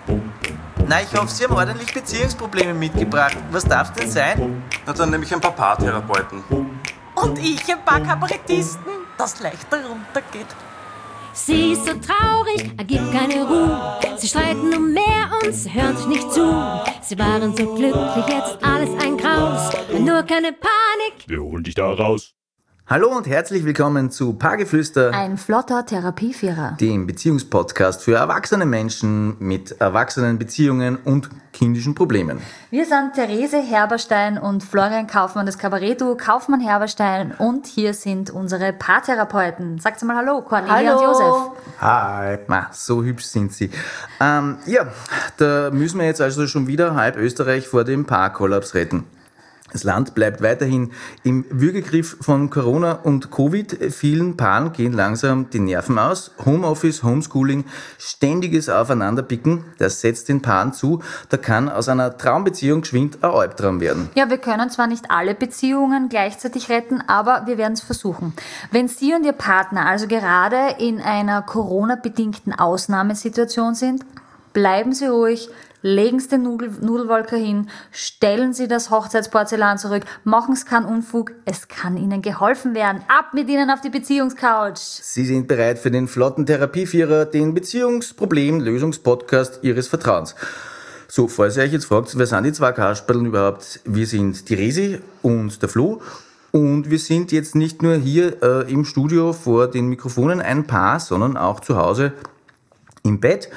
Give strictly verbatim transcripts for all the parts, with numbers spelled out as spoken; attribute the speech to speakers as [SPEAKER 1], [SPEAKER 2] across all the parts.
[SPEAKER 1] Na, ich hoffe, Sie haben ordentlich Beziehungsprobleme mitgebracht. Was darf denn sein?
[SPEAKER 2] Na, dann nehme ich ein paar Paartherapeuten.
[SPEAKER 3] Und ich ein paar Kabarettisten, das leichter runtergeht.
[SPEAKER 4] Sie ist so traurig, er gibt keine Ruhe. Sie streiten um mehr und sie hören sich nicht zu. Sie waren so glücklich, jetzt alles ein Graus. Nur keine Panik.
[SPEAKER 5] Wir holen dich da raus.
[SPEAKER 1] Hallo und herzlich willkommen zu Paargeflüster,
[SPEAKER 6] ein flotter Therapievierer,
[SPEAKER 1] dem Beziehungspodcast für erwachsene Menschen mit erwachsenen Beziehungen und kindischen Problemen.
[SPEAKER 6] Wir sind Therese Herberstein und Florian Kaufmann, das Kabarettduo Kaufmann Herberstein, und hier sind unsere Paartherapeuten. Sagt mal Hallo, Cornelia Hallo. und Josef.
[SPEAKER 1] Hi. Ma, so hübsch sind sie. Ähm, ja, da müssen wir jetzt also schon wieder halb Österreich vor dem Paarkollaps retten. Das Land bleibt weiterhin im Würgegriff von Corona und Covid. Vielen Paaren gehen langsam die Nerven aus. Homeoffice, Homeschooling, ständiges Aufeinanderpicken, das setzt den Paaren zu. Da kann aus einer Traumbeziehung geschwind ein Albtraum werden.
[SPEAKER 6] Ja, wir können zwar nicht alle Beziehungen gleichzeitig retten, aber wir werden es versuchen. Wenn Sie und Ihr Partner also gerade in einer Corona-bedingten Ausnahmesituation sind, bleiben Sie ruhig. Legen Sie den Nudel, Nudelwolker hin, stellen Sie das Hochzeitsporzellan zurück, machen Sie keinen Unfug, es kann Ihnen geholfen werden. Ab mit Ihnen auf die Beziehungscouch.
[SPEAKER 1] Sie sind bereit für den flotten Therapievierer, den Beziehungsproblem-Lösungspodcast Ihres Vertrauens. So, falls ihr euch jetzt fragt, wer sind die zwei Kasperln überhaupt? Wir sind die Resi und der Flo. Und wir sind jetzt nicht nur hier äh, im Studio vor den Mikrofonen ein Paar, sondern auch zu Hause im Bett.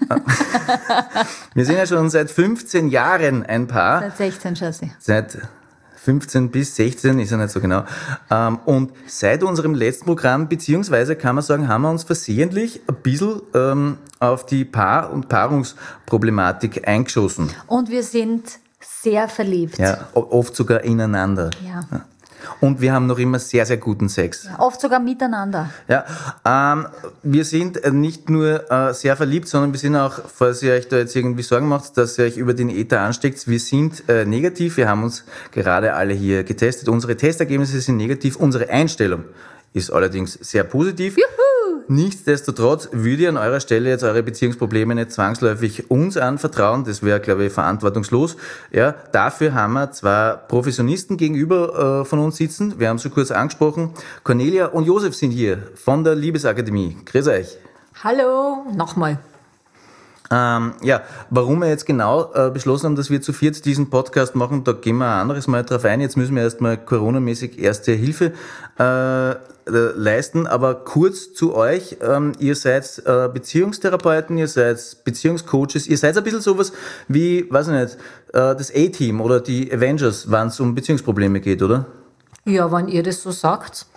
[SPEAKER 1] Wir sind ja schon seit fünfzehn Jahren ein Paar.
[SPEAKER 6] Seit sechzehn, Schassi.
[SPEAKER 1] Seit fünfzehn bis sechzehn, ist ja nicht so genau. Und seit unserem letzten Programm, beziehungsweise kann man sagen, haben wir uns versehentlich ein bisschen ähm, auf die Paar- und Paarungsproblematik eingeschossen.
[SPEAKER 6] Und wir sind sehr verliebt.
[SPEAKER 1] Ja, oft sogar ineinander.
[SPEAKER 6] Ja.
[SPEAKER 1] Und wir haben noch immer sehr, sehr guten Sex.
[SPEAKER 6] Ja, oft sogar miteinander.
[SPEAKER 1] Ja, ähm, wir sind nicht nur äh, sehr verliebt, sondern wir sind auch, falls ihr euch da jetzt irgendwie Sorgen macht, dass ihr euch über den Äther ansteckt, wir sind äh, negativ. Wir haben uns gerade alle hier getestet. Unsere Testergebnisse sind negativ. Unsere Einstellung ist allerdings sehr positiv.
[SPEAKER 6] Juhu!
[SPEAKER 1] Nichtsdestotrotz würde ich an eurer Stelle jetzt eure Beziehungsprobleme nicht zwangsläufig uns anvertrauen. Das wäre, glaube ich, verantwortungslos. Ja, dafür haben wir zwei Professionisten gegenüber äh, von uns sitzen. Wir haben sie kurz angesprochen. Cornelia und Josef sind hier von der Liebesakademie. Grüß euch.
[SPEAKER 3] Hallo, nochmal.
[SPEAKER 1] Ähm, ja, warum wir jetzt genau äh, beschlossen haben, dass wir zu viert diesen Podcast machen, da gehen wir ein anderes Mal drauf ein. Jetzt müssen wir erstmal coronamäßig erste Hilfe äh, leisten, aber kurz zu euch. Ähm, ihr seid äh, Beziehungstherapeuten, ihr seid Beziehungscoaches, ihr seid ein bisschen sowas wie, weiß ich nicht, äh, das A-Team oder die Avengers, wenn es um Beziehungsprobleme geht, oder?
[SPEAKER 3] Ja, wenn ihr das so sagt.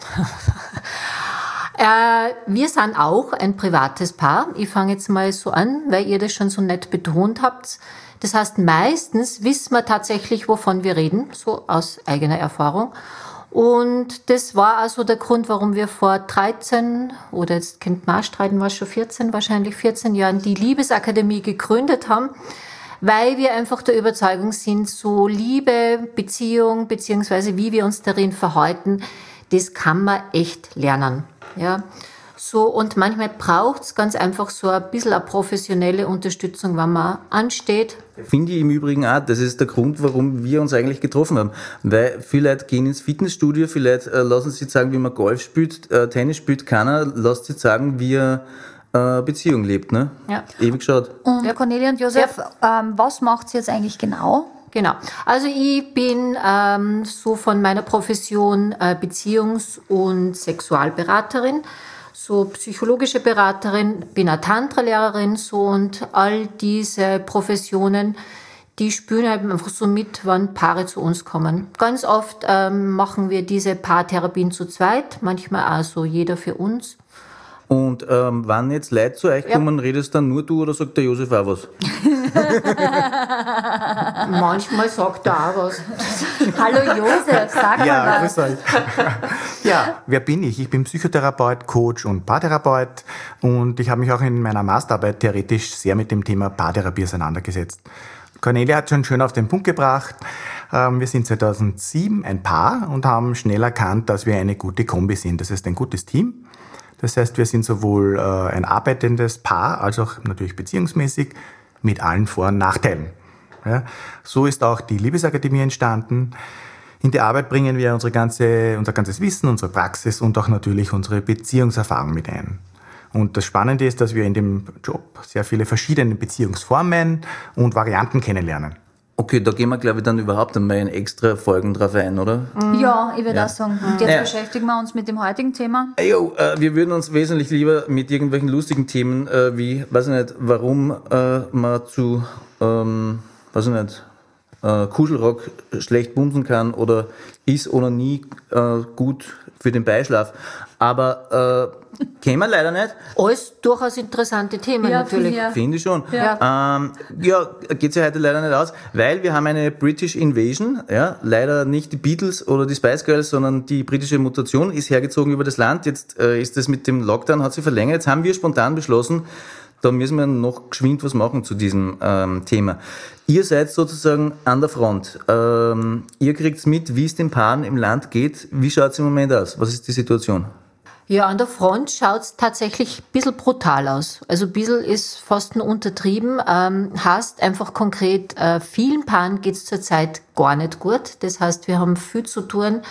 [SPEAKER 3] äh, wir sind auch ein privates Paar. Ich fange jetzt mal so an, weil ihr das schon so nett betont habt. Das heißt, meistens wissen wir tatsächlich, wovon wir reden, so aus eigener Erfahrung. Und das war also der Grund, warum wir vor dreizehn, oder jetzt könnt man auch streiten, war es schon vierzehn, wahrscheinlich vierzehn Jahren, die Liebesakademie gegründet haben, weil wir einfach der Überzeugung sind, so Liebe, Beziehung, beziehungsweise wie wir uns darin verhalten, das kann man echt lernen. Ja. So, und manchmal braucht es ganz einfach so ein bisschen eine professionelle Unterstützung, wenn man ansteht.
[SPEAKER 1] Finde ich im Übrigen auch, das ist der Grund, warum wir uns eigentlich getroffen haben. Weil viele Leute gehen ins Fitnessstudio, vielleicht äh, lassen sich sagen, wie man Golf spielt, äh, Tennis spielt, keiner lässt sich sagen, wie er äh, Beziehung lebt. Ne?
[SPEAKER 3] Ja.
[SPEAKER 1] Ewig geschaut.
[SPEAKER 6] Und ja. Cornelia und Josef, ja. ähm, was macht ihr jetzt eigentlich genau?
[SPEAKER 3] Genau. Also ich bin ähm, so von meiner Profession äh, Beziehungs- und Sexualberaterin, so psychologische Beraterin, bin eine Tantra-Lehrerin, so, und all diese Professionen, die spüren halt einfach so mit, wenn Paare zu uns kommen. Ganz oft ähm, machen wir diese Paartherapien zu zweit, manchmal auch so jeder für uns.
[SPEAKER 1] Und ähm, wenn jetzt Leute zu euch kommen, ja. redest dann nur du oder sagt der Josef auch was?
[SPEAKER 3] Manchmal sagt er auch was.
[SPEAKER 6] Hallo Josef, sag
[SPEAKER 7] ja,
[SPEAKER 6] mal was.
[SPEAKER 7] Grüß euch. Ja, wer bin ich? Ich bin Psychotherapeut, Coach und Paartherapeut und ich habe mich auch in meiner Masterarbeit theoretisch sehr mit dem Thema Paartherapie auseinandergesetzt. Cornelia hat schon schön auf den Punkt gebracht. Wir sind zweitausendsieben ein Paar und haben schnell erkannt, dass wir eine gute Kombi sind. Das ist ein gutes Team. Das heißt, wir sind sowohl ein arbeitendes Paar als auch natürlich beziehungsmäßig. mit allen Vor- und Nachteilen. Ja, so ist auch die Liebesakademie entstanden. In die Arbeit bringen wir unsere ganze, unser ganzes Wissen, unsere Praxis und auch natürlich unsere Beziehungserfahrung mit ein. Und das Spannende ist, dass wir in dem Job sehr viele verschiedene Beziehungsformen und Varianten kennenlernen.
[SPEAKER 1] Okay, da gehen wir, glaube ich, dann überhaupt einmal in extra Folgen drauf ein, oder?
[SPEAKER 6] Ja, ich würde
[SPEAKER 1] Ja.
[SPEAKER 6] auch sagen. Und jetzt
[SPEAKER 1] Ja.
[SPEAKER 6] beschäftigen wir uns mit dem heutigen Thema.
[SPEAKER 1] Jo, äh, wir würden uns wesentlich lieber mit irgendwelchen lustigen Themen äh, wie, weiß ich nicht, warum äh, man zu, ähm, weiß ich nicht, äh, Kuschelrock schlecht bumsen kann oder ist oder nie äh, gut für den Beischlaf. Aber äh, kennen wir leider nicht.
[SPEAKER 3] Alles durchaus interessante Themen
[SPEAKER 6] Ja,
[SPEAKER 3] natürlich.
[SPEAKER 6] ja.
[SPEAKER 1] Finde ich schon.
[SPEAKER 3] Ja.
[SPEAKER 1] Ähm, ja, geht ja heute leider nicht aus, weil wir haben eine British Invasion, ja, leider nicht die Beatles oder die Spice Girls, sondern die britische Mutation ist hergezogen über das Land. Jetzt äh, ist das mit dem Lockdown, hat sich verlängert. Jetzt haben wir spontan beschlossen, da müssen wir noch geschwind was machen zu diesem ähm, Thema. Ihr seid sozusagen an der Front. Ähm, ihr kriegt's mit, wie es den Paaren im Land geht. Wie schaut's im Moment aus? Was ist die Situation?
[SPEAKER 3] Ja, an der Front schaut's tatsächlich ein bisschen brutal aus. Also ein bisschen ist fast nur untertrieben. Ähm, heißt einfach konkret, äh, vielen Paaren geht's zurzeit gar nicht gut. Das heißt, wir haben viel zu tun.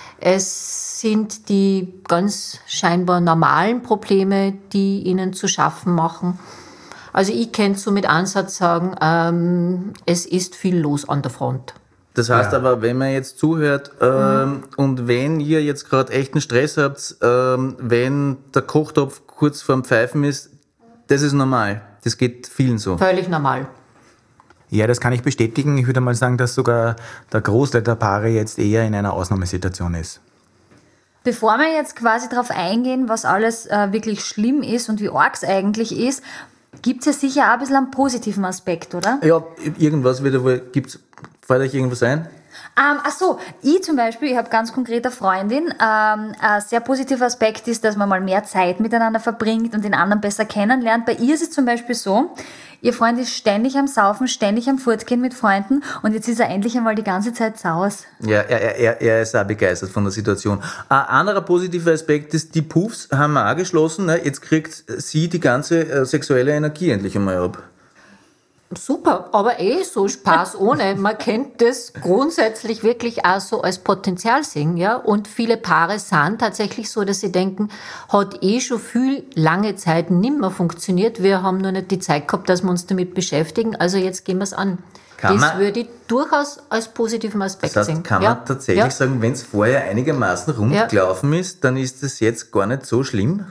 [SPEAKER 3] Es sind die ganz scheinbar normalen Probleme, die ihnen zu schaffen machen. Also ich kann so mit Ansatz sagen, ähm, es ist viel los an der Front.
[SPEAKER 1] Das heißt
[SPEAKER 7] Ja.
[SPEAKER 1] aber, wenn man jetzt zuhört ähm, und wenn ihr jetzt gerade echten Stress habt, ähm, wenn der Kochtopf kurz vorm Pfeifen ist, das ist normal. Das geht vielen so.
[SPEAKER 3] Völlig normal.
[SPEAKER 7] Ja, das kann ich bestätigen. Ich würde mal sagen, dass sogar der Großteil der Paare jetzt eher in einer Ausnahmesituation ist.
[SPEAKER 6] Bevor wir jetzt quasi darauf eingehen, was alles äh, wirklich schlimm ist und wie arg es eigentlich ist, gibt es ja sicher auch ein bisschen einen positiven Aspekt, oder?
[SPEAKER 1] Ja, irgendwas wieder wohl, gibt's, fällt euch irgendwas ein?
[SPEAKER 6] Ähm, ach so, ich zum Beispiel, ich habe ganz konkret eine Freundin. Ähm, ein sehr positiver Aspekt ist, dass man mal mehr Zeit miteinander verbringt und den anderen besser kennenlernt. Bei ihr ist es zum Beispiel so, ihr Freund ist ständig am Saufen, ständig am Fortgehen mit Freunden und jetzt ist er endlich einmal die ganze Zeit saus.
[SPEAKER 1] Ja, er, er, er ist auch begeistert von der Situation. Ein anderer positiver Aspekt ist, die Puffs haben wir auch geschlossen. Ne? Jetzt kriegt sie die ganze äh, sexuelle Energie endlich einmal ab.
[SPEAKER 3] Super, aber eh so Spaß ohne. Man kennt das grundsätzlich wirklich auch so als Potenzial sehen, ja. Und viele Paare sind tatsächlich so, dass sie denken, hat eh schon viel lange Zeit nimmer funktioniert. Wir haben nur nicht die Zeit gehabt, dass wir uns damit beschäftigen. Also jetzt gehen wir es an.
[SPEAKER 1] Kann
[SPEAKER 3] das
[SPEAKER 1] man-
[SPEAKER 3] würde ich durchaus als positiven Aspekt
[SPEAKER 1] Das heißt,
[SPEAKER 3] sehen.
[SPEAKER 1] kann
[SPEAKER 3] ja?
[SPEAKER 1] man tatsächlich
[SPEAKER 3] ja.
[SPEAKER 1] sagen, wenn es vorher einigermaßen rund
[SPEAKER 3] Ja.
[SPEAKER 1] gelaufen ist, dann ist es jetzt gar nicht so schlimm?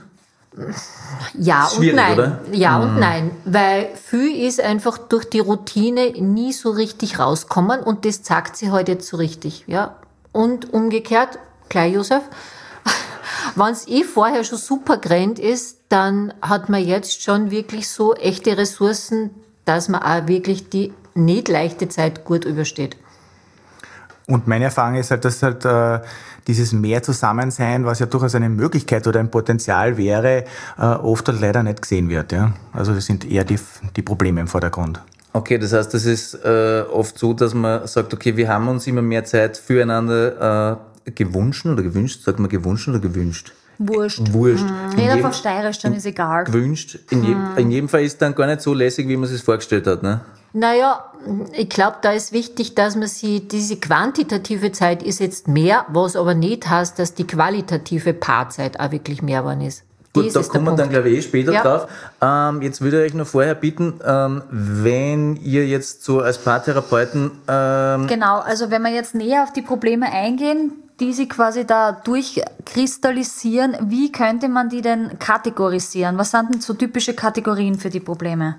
[SPEAKER 3] Ja
[SPEAKER 1] Schwierig,
[SPEAKER 3] und nein.
[SPEAKER 1] oder?
[SPEAKER 3] Ja und nein. Weil viel ist einfach durch die Routine nie so richtig rauskommen und das zeigt sie heute jetzt so richtig. Ja. Und umgekehrt, gleich Josef, wenn es eh vorher schon super grand ist, dann hat man jetzt schon wirklich so echte Ressourcen, dass man auch wirklich die nicht leichte Zeit gut übersteht.
[SPEAKER 7] Und meine Erfahrung ist halt, dass halt äh, dieses mehr Zusammensein, was ja durchaus eine Möglichkeit oder ein Potenzial wäre, äh, oft halt leider nicht gesehen wird. Ja? Also das sind eher die, die Probleme im Vordergrund.
[SPEAKER 1] Okay, das heißt, das ist äh, oft so, dass man sagt, okay, wir haben uns immer mehr Zeit füreinander äh, gewünscht oder gewünscht, sagt man gewünscht oder gewünscht?
[SPEAKER 6] Wurscht.
[SPEAKER 1] Wurscht. In
[SPEAKER 6] Jeder
[SPEAKER 1] jedem-
[SPEAKER 6] auf Steirisch, dann ist egal.
[SPEAKER 1] gewünscht. In, je, in jedem Fall ist dann gar nicht so lässig, wie man es sich vorgestellt hat. Ne?
[SPEAKER 3] Naja, ich glaube, da ist wichtig, dass man sie, diese quantitative Zeit ist jetzt mehr, was aber nicht heißt, dass die qualitative Paarzeit auch wirklich mehr geworden ist.
[SPEAKER 1] Gut,
[SPEAKER 3] Das
[SPEAKER 1] da
[SPEAKER 3] ist der
[SPEAKER 1] kommen wir dann,
[SPEAKER 3] Punkt.
[SPEAKER 1] glaube ich, eh später
[SPEAKER 3] Ja.
[SPEAKER 1] drauf. Ähm, jetzt würde ich euch noch vorher bitten, ähm, wenn ihr jetzt so als Paartherapeuten, ähm,
[SPEAKER 6] Genau, also wenn wir jetzt näher auf die Probleme eingehen, die sich quasi da durchkristallisieren, wie könnte man die denn kategorisieren? Was sind denn so typische Kategorien für die Probleme?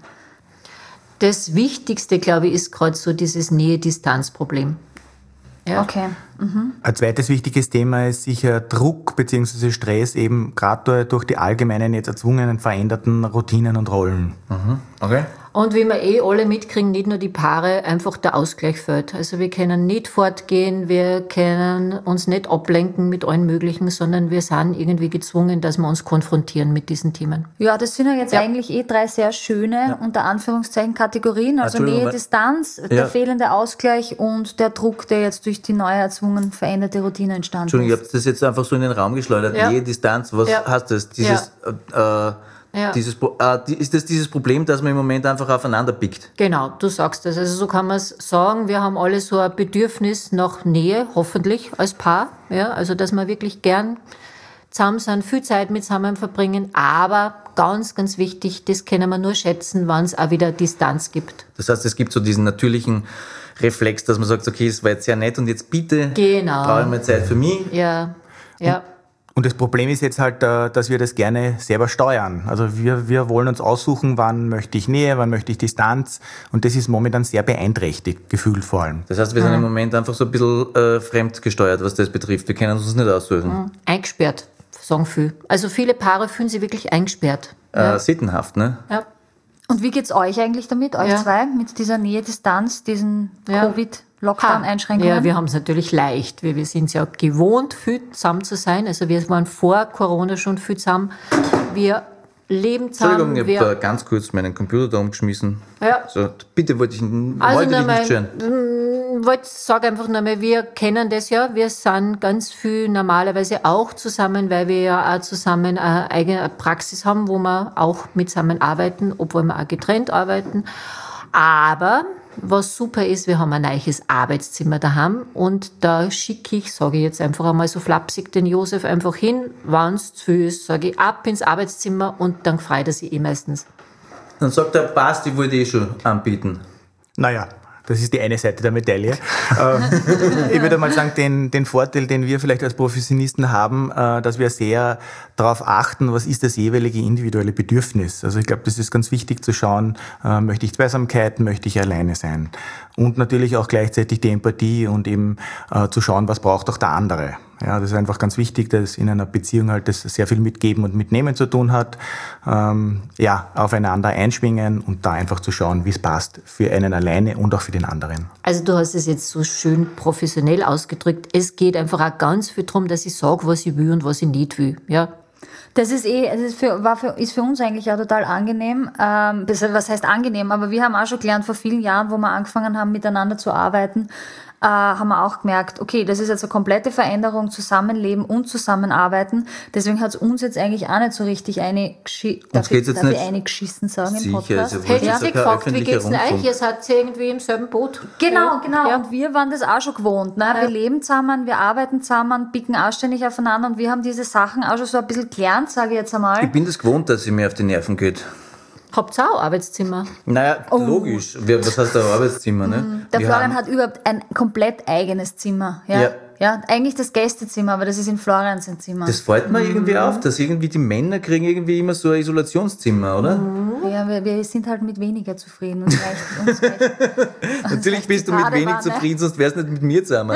[SPEAKER 3] Das Wichtigste, glaube ich, ist gerade so dieses Nähe-Distanz-Problem. Ja.
[SPEAKER 6] Okay.
[SPEAKER 7] Ein zweites wichtiges Thema ist sicher Druck bzw. Stress, eben gerade durch die allgemeinen, jetzt erzwungenen, veränderten Routinen und Rollen.
[SPEAKER 1] okay.
[SPEAKER 3] Und wie wir eh alle mitkriegen, nicht nur die Paare, einfach der Ausgleich fehlt. Also wir können nicht fortgehen, wir können uns nicht ablenken mit allen Möglichen, sondern wir sind irgendwie gezwungen, dass wir uns konfrontieren mit diesen Themen.
[SPEAKER 6] Ja, das sind ja jetzt
[SPEAKER 3] Ja.
[SPEAKER 6] eigentlich eh drei sehr schöne, unter Anführungszeichen, Kategorien. Also
[SPEAKER 1] Entschuldigung,
[SPEAKER 6] Nähe,
[SPEAKER 1] aber-
[SPEAKER 6] Distanz,
[SPEAKER 1] Ja.
[SPEAKER 6] der fehlende Ausgleich und der Druck, der jetzt durch die neue erzwungen veränderte Routine entstanden
[SPEAKER 1] Entschuldigung, ich
[SPEAKER 6] ist.
[SPEAKER 1] habe das jetzt einfach so in den Raum geschleudert.
[SPEAKER 3] Ja.
[SPEAKER 1] Nähe, Distanz, was
[SPEAKER 3] Ja.
[SPEAKER 1] heißt das? Dieses äh, äh,
[SPEAKER 3] Ja.
[SPEAKER 1] Dieses, äh, ist das dieses Problem, dass man im Moment einfach aufeinander pickt?
[SPEAKER 3] Genau, du sagst das. Also so kann man es sagen. Wir haben alle so ein Bedürfnis nach Nähe, hoffentlich als Paar. Ja, also dass wir wirklich gern zusammen sind, viel Zeit mit zusammen verbringen. Aber ganz, ganz wichtig, das können wir nur schätzen, wenn es auch wieder Distanz gibt.
[SPEAKER 1] Das heißt, es gibt so diesen natürlichen Reflex, dass man sagt, okay, es war jetzt sehr nett und jetzt bitte
[SPEAKER 3] Genau.
[SPEAKER 1] brauche ich mal Zeit für mich.
[SPEAKER 3] Ja, ja.
[SPEAKER 7] Und das Problem ist jetzt halt, äh, dass wir das gerne selber steuern. Also wir, wir wollen uns aussuchen, wann möchte ich Nähe, wann möchte ich Distanz. Und das ist momentan sehr beeinträchtigt, gefühlt vor allem.
[SPEAKER 1] Das heißt, wir sind im Moment einfach so ein bisschen äh, fremdgesteuert, was das betrifft. Wir können uns nicht aussuchen.
[SPEAKER 3] Eingesperrt, sagen viele. Also viele Paare fühlen sich wirklich eingesperrt.
[SPEAKER 1] Äh, sittenhaft, ne?
[SPEAKER 3] Ja.
[SPEAKER 6] Und wie geht's euch eigentlich damit, euch
[SPEAKER 3] Ja.
[SPEAKER 6] zwei, mit dieser Nähe, Distanz, diesen
[SPEAKER 3] Ja.
[SPEAKER 6] Covid-Lockdown-Einschränkungen?
[SPEAKER 3] Ja, wir haben es natürlich leicht. Wir, wir sind es ja gewohnt, viel zusammen zu sein. Also wir waren vor Corona schon viel zusammen. Wir leben zusammen.
[SPEAKER 1] Entschuldigung, ich
[SPEAKER 3] wir,
[SPEAKER 1] habe da ganz kurz meinen Computer da umgeschmissen.
[SPEAKER 3] Ja.
[SPEAKER 1] So, bitte wollte ich,
[SPEAKER 3] Also
[SPEAKER 1] wollte dich
[SPEAKER 3] nochmal,
[SPEAKER 1] nicht stören.
[SPEAKER 3] ich wollte sage einfach nochmal, wir kennen das ja. Wir sind ganz viel normalerweise auch zusammen, weil wir ja auch zusammen eine eigene Praxis haben, wo wir auch mit zusammen arbeiten, obwohl wir auch getrennt arbeiten. Aber was super ist, wir haben ein neues Arbeitszimmer daheim und da schicke ich, sage ich jetzt einfach einmal so flapsig, den Josef einfach hin, wenn es zu viel ist, sage ich ab ins Arbeitszimmer und dann freut er sich eh meistens.
[SPEAKER 1] Dann sagt er, passt, ich wollte eh schon anbieten.
[SPEAKER 7] Naja, das ist die eine Seite der Medaille. ähm, ich würde mal sagen, den, den Vorteil, den wir vielleicht als Professionisten haben, äh, dass wir sehr darauf achten, was ist das jeweilige individuelle Bedürfnis. Also ich glaube, das ist ganz wichtig zu schauen, äh, möchte ich Zweisamkeit, möchte ich alleine sein. Und natürlich auch gleichzeitig die Empathie und eben äh, zu schauen, was braucht auch der andere. Ja, das ist einfach ganz wichtig, dass in einer Beziehung halt das sehr viel mit Geben und Mitnehmen zu tun hat. Ähm, ja, aufeinander einschwingen und da einfach zu schauen, wie es passt für einen alleine und auch für den anderen.
[SPEAKER 3] Also du hast es jetzt so schön professionell ausgedrückt. Es geht einfach auch ganz viel darum, dass ich sage, was ich will und was ich nicht will. Ja.
[SPEAKER 6] Das ist eh, es ist für, war für, ist für uns eigentlich auch total angenehm. Ähm, was heißt angenehm? Aber wir haben auch schon gelernt vor vielen Jahren, wo wir angefangen haben, miteinander zu arbeiten, äh, haben wir auch gemerkt, okay, das ist jetzt eine komplette Veränderung, Zusammenleben und Zusammenarbeiten. Deswegen hat es uns jetzt eigentlich auch nicht so richtig eine darf
[SPEAKER 1] geht's
[SPEAKER 6] ich,
[SPEAKER 1] jetzt
[SPEAKER 6] darf ich
[SPEAKER 1] nicht
[SPEAKER 6] eine geschissen sagen im
[SPEAKER 1] sicher,
[SPEAKER 6] Podcast?
[SPEAKER 1] ist ja wurscht.
[SPEAKER 3] Hätte
[SPEAKER 1] Ja.
[SPEAKER 3] ich Sie
[SPEAKER 1] Ist ja kein
[SPEAKER 3] gefragt, wie
[SPEAKER 1] öffentlicher
[SPEAKER 3] geht's denn euch?
[SPEAKER 1] Rundfunk.
[SPEAKER 3] Ihr seid irgendwie im selben Boot.
[SPEAKER 6] Genau, genau.
[SPEAKER 3] Ja.
[SPEAKER 6] Und wir waren das auch schon gewohnt. Ne?
[SPEAKER 3] Ja.
[SPEAKER 6] Wir leben zusammen, wir arbeiten zusammen, picken auch ständig aufeinander und wir haben diese Sachen auch schon so ein bisschen gelernt, sage ich jetzt einmal.
[SPEAKER 1] Ich bin das gewohnt, dass sie mir auf die Nerven geht.
[SPEAKER 3] Habt ihr auch Arbeitszimmer?
[SPEAKER 1] Naja, logisch. Wir- Was heißt ein Arbeitszimmer? Ne?
[SPEAKER 6] Der
[SPEAKER 1] Wir
[SPEAKER 6] Florian
[SPEAKER 1] haben-
[SPEAKER 6] hat überhaupt ein komplett eigenes Zimmer. Ja?
[SPEAKER 1] Ja.
[SPEAKER 6] Ja, eigentlich das Gästezimmer, aber das ist in Florians ein Zimmer.
[SPEAKER 1] Das fällt mir irgendwie auf, dass irgendwie die Männer kriegen irgendwie immer so ein Isolationszimmer, oder?
[SPEAKER 6] ja, wir, wir sind halt mit weniger zufrieden. Uns reicht, uns reicht.
[SPEAKER 1] Natürlich bist du mit wenig
[SPEAKER 6] Badewanne.
[SPEAKER 1] zufrieden, sonst wärst du nicht mit mir zusammen.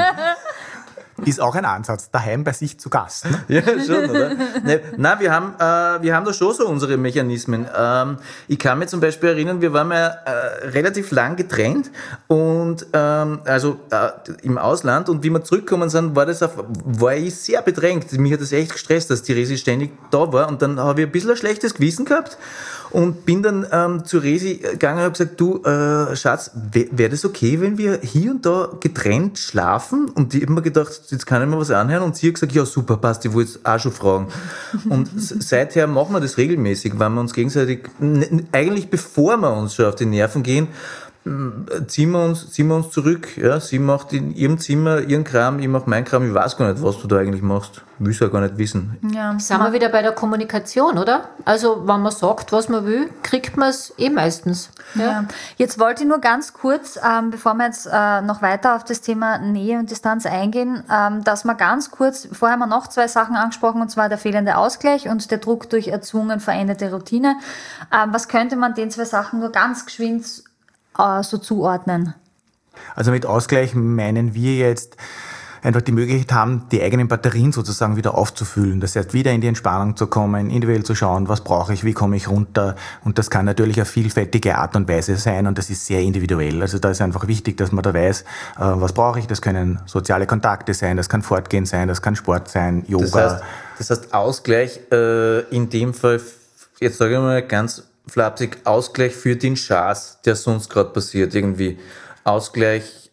[SPEAKER 7] Ist auch ein Ansatz, daheim bei sich zu Gast. Ne?
[SPEAKER 1] Ja, schon, oder? Ne, nein, wir haben, äh, wir haben da schon so unsere Mechanismen. Ähm, ich kann mich zum Beispiel erinnern, wir waren mal äh, relativ lang getrennt und ähm, also äh, im Ausland und wie wir zurückgekommen sind, war das auf, war ich sehr bedrängt. Mich hat das echt gestresst, dass die Resi ständig da war und dann habe ich ein bisschen ein schlechtes Gewissen gehabt und bin dann ähm, zu Resi gegangen und habe gesagt, du äh, Schatz, wäre wär das okay, wenn wir hier und da getrennt schlafen? Und ich habe mir gedacht, jetzt kann ich mir was anhören und sie hat gesagt, ja super, passt, ich wollte es auch schon fragen. Und s- seither machen wir das regelmäßig, weil wir uns gegenseitig, n- n- eigentlich bevor wir uns schon auf die Nerven gehen, m, ziehen wir uns, ziehen wir uns zurück. Ja? Sie macht in ihrem Zimmer ihren Kram, ich mache meinen Kram, ich weiß gar nicht, was du da eigentlich machst. Will es ja gar nicht wissen.
[SPEAKER 6] Ja.
[SPEAKER 3] Sind wir wieder bei der Kommunikation, oder? Also, wenn man sagt, was man will, kriegt man es eh meistens. Ja.
[SPEAKER 6] Ja. Jetzt wollte ich nur ganz kurz, ähm, bevor wir jetzt äh, noch weiter auf das Thema Nähe und Distanz eingehen, ähm, dass wir ganz kurz, vorher haben wir noch zwei Sachen angesprochen, und zwar der fehlende Ausgleich und der Druck durch erzwungen veränderte Routine. Ähm, was könnte man den zwei Sachen nur ganz geschwind äh, so zuordnen?
[SPEAKER 7] Also mit Ausgleich meinen wir jetzt einfach die Möglichkeit haben, die eigenen Batterien sozusagen wieder aufzufüllen. Das heißt, wieder in die Entspannung zu kommen, individuell zu schauen, was brauche ich, wie komme ich runter. Und das kann natürlich eine vielfältige Art und Weise sein und das ist sehr individuell. Also da ist einfach wichtig, dass man da weiß, äh, was brauche ich. Das können soziale Kontakte sein, das kann Fortgehen sein, das kann Sport sein, Yoga.
[SPEAKER 1] Das heißt, das heißt Ausgleich äh, in dem Fall, jetzt sage ich mal ganz flapsig, Ausgleich für den Schaß, der sonst gerade passiert irgendwie. Ausgleich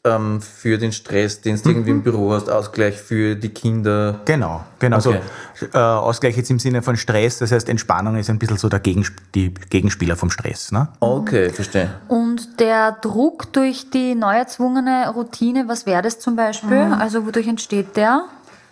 [SPEAKER 1] ähm, für den Stress, den du irgendwie im Büro hast, Ausgleich für die Kinder.
[SPEAKER 7] Genau, genau.
[SPEAKER 1] Okay.
[SPEAKER 7] So, äh, Ausgleich jetzt im Sinne von Stress, das heißt Entspannung ist ein bisschen so der Gegensp- die Gegenspieler vom Stress. Ne?
[SPEAKER 1] Okay, verstehe.
[SPEAKER 6] Und der Druck durch die neu erzwungene Routine, was wäre das zum Beispiel?
[SPEAKER 3] Mhm.
[SPEAKER 6] Also wodurch entsteht der?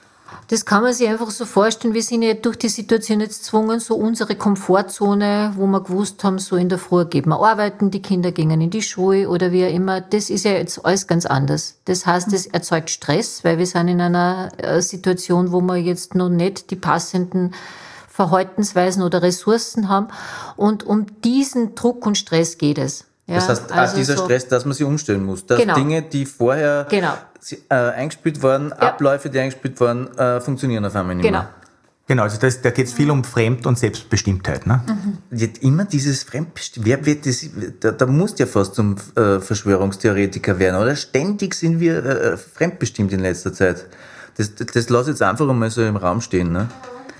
[SPEAKER 3] Das kann man sich einfach so vorstellen, wir sind ja durch die Situation jetzt gezwungen, so unsere Komfortzone, wo wir gewusst haben, so in der Früh geht man arbeiten, die Kinder gingen in die Schule oder wie auch immer, das ist ja jetzt alles ganz anders. Das heißt, es erzeugt Stress, weil wir sind in einer äh, Situation, wo wir jetzt noch nicht die passenden Verhaltensweisen oder Ressourcen haben. Und um diesen Druck und Stress geht es. Ja,
[SPEAKER 1] Das heißt,
[SPEAKER 3] also
[SPEAKER 1] auch dieser
[SPEAKER 3] so,
[SPEAKER 1] Stress, dass man sich umstellen muss. Dass
[SPEAKER 3] Genau.
[SPEAKER 1] Dinge, die vorher
[SPEAKER 3] Genau.
[SPEAKER 1] äh, eingespielt waren,
[SPEAKER 3] Ja.
[SPEAKER 1] Abläufe, die eingespielt waren, äh, funktionieren auf einmal nicht
[SPEAKER 3] Genau.
[SPEAKER 1] mehr.
[SPEAKER 7] Genau, also das, da geht es viel um Fremd- und Selbstbestimmtheit. Ne?
[SPEAKER 1] Jetzt immer dieses Fremdbestimmt. Wer wird das? Da, da musst du ja fast zum äh, Verschwörungstheoretiker werden, oder? Ständig sind wir äh, fremdbestimmt in letzter Zeit. Das, das, das lass jetzt einfach einmal so im Raum stehen. Ne?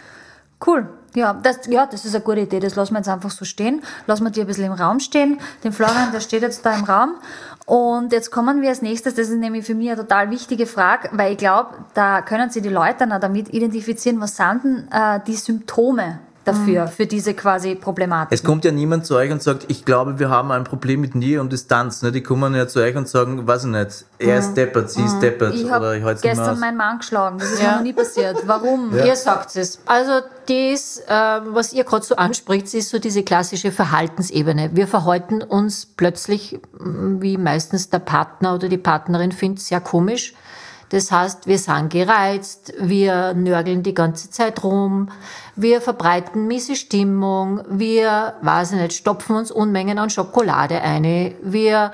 [SPEAKER 6] Cool. Ja das, ja, das ist eine gute Idee. Das lassen wir jetzt einfach so stehen. Lassen wir die ein bisschen im Raum stehen. Den Florian, der steht jetzt da im Raum. Und jetzt kommen wir als nächstes, das ist nämlich für mich eine total wichtige Frage, weil ich glaube, da können sich die Leute dann auch damit identifizieren, was sind denn äh, die Symptome dafür, für diese quasi Problematik.
[SPEAKER 1] Es kommt ja niemand zu euch und sagt, ich glaube, wir haben ein Problem mit Nähe und Distanz. Ne? Die kommen ja zu euch und sagen, weiß ich nicht, er ist deppert, sie ist deppert.
[SPEAKER 6] Ich
[SPEAKER 1] oder
[SPEAKER 6] habe
[SPEAKER 1] ich halt's nicht mehr
[SPEAKER 6] gestern
[SPEAKER 1] aus.
[SPEAKER 6] meinen Mann geschlagen. Das ist
[SPEAKER 3] Ja.
[SPEAKER 6] mir noch nie passiert. Warum?
[SPEAKER 3] Ihr sagt es. Also das, äh, was ihr gerade so anspricht, ist so diese klassische Verhaltensebene. Wir verhalten uns plötzlich, m, wie meistens der Partner oder die Partnerin findet, sehr komisch. Das heißt, wir sind gereizt, wir nörgeln die ganze Zeit rum, wir verbreiten miese Stimmung, wir, weiß ich nicht, stopfen uns Unmengen an Schokolade ein, wir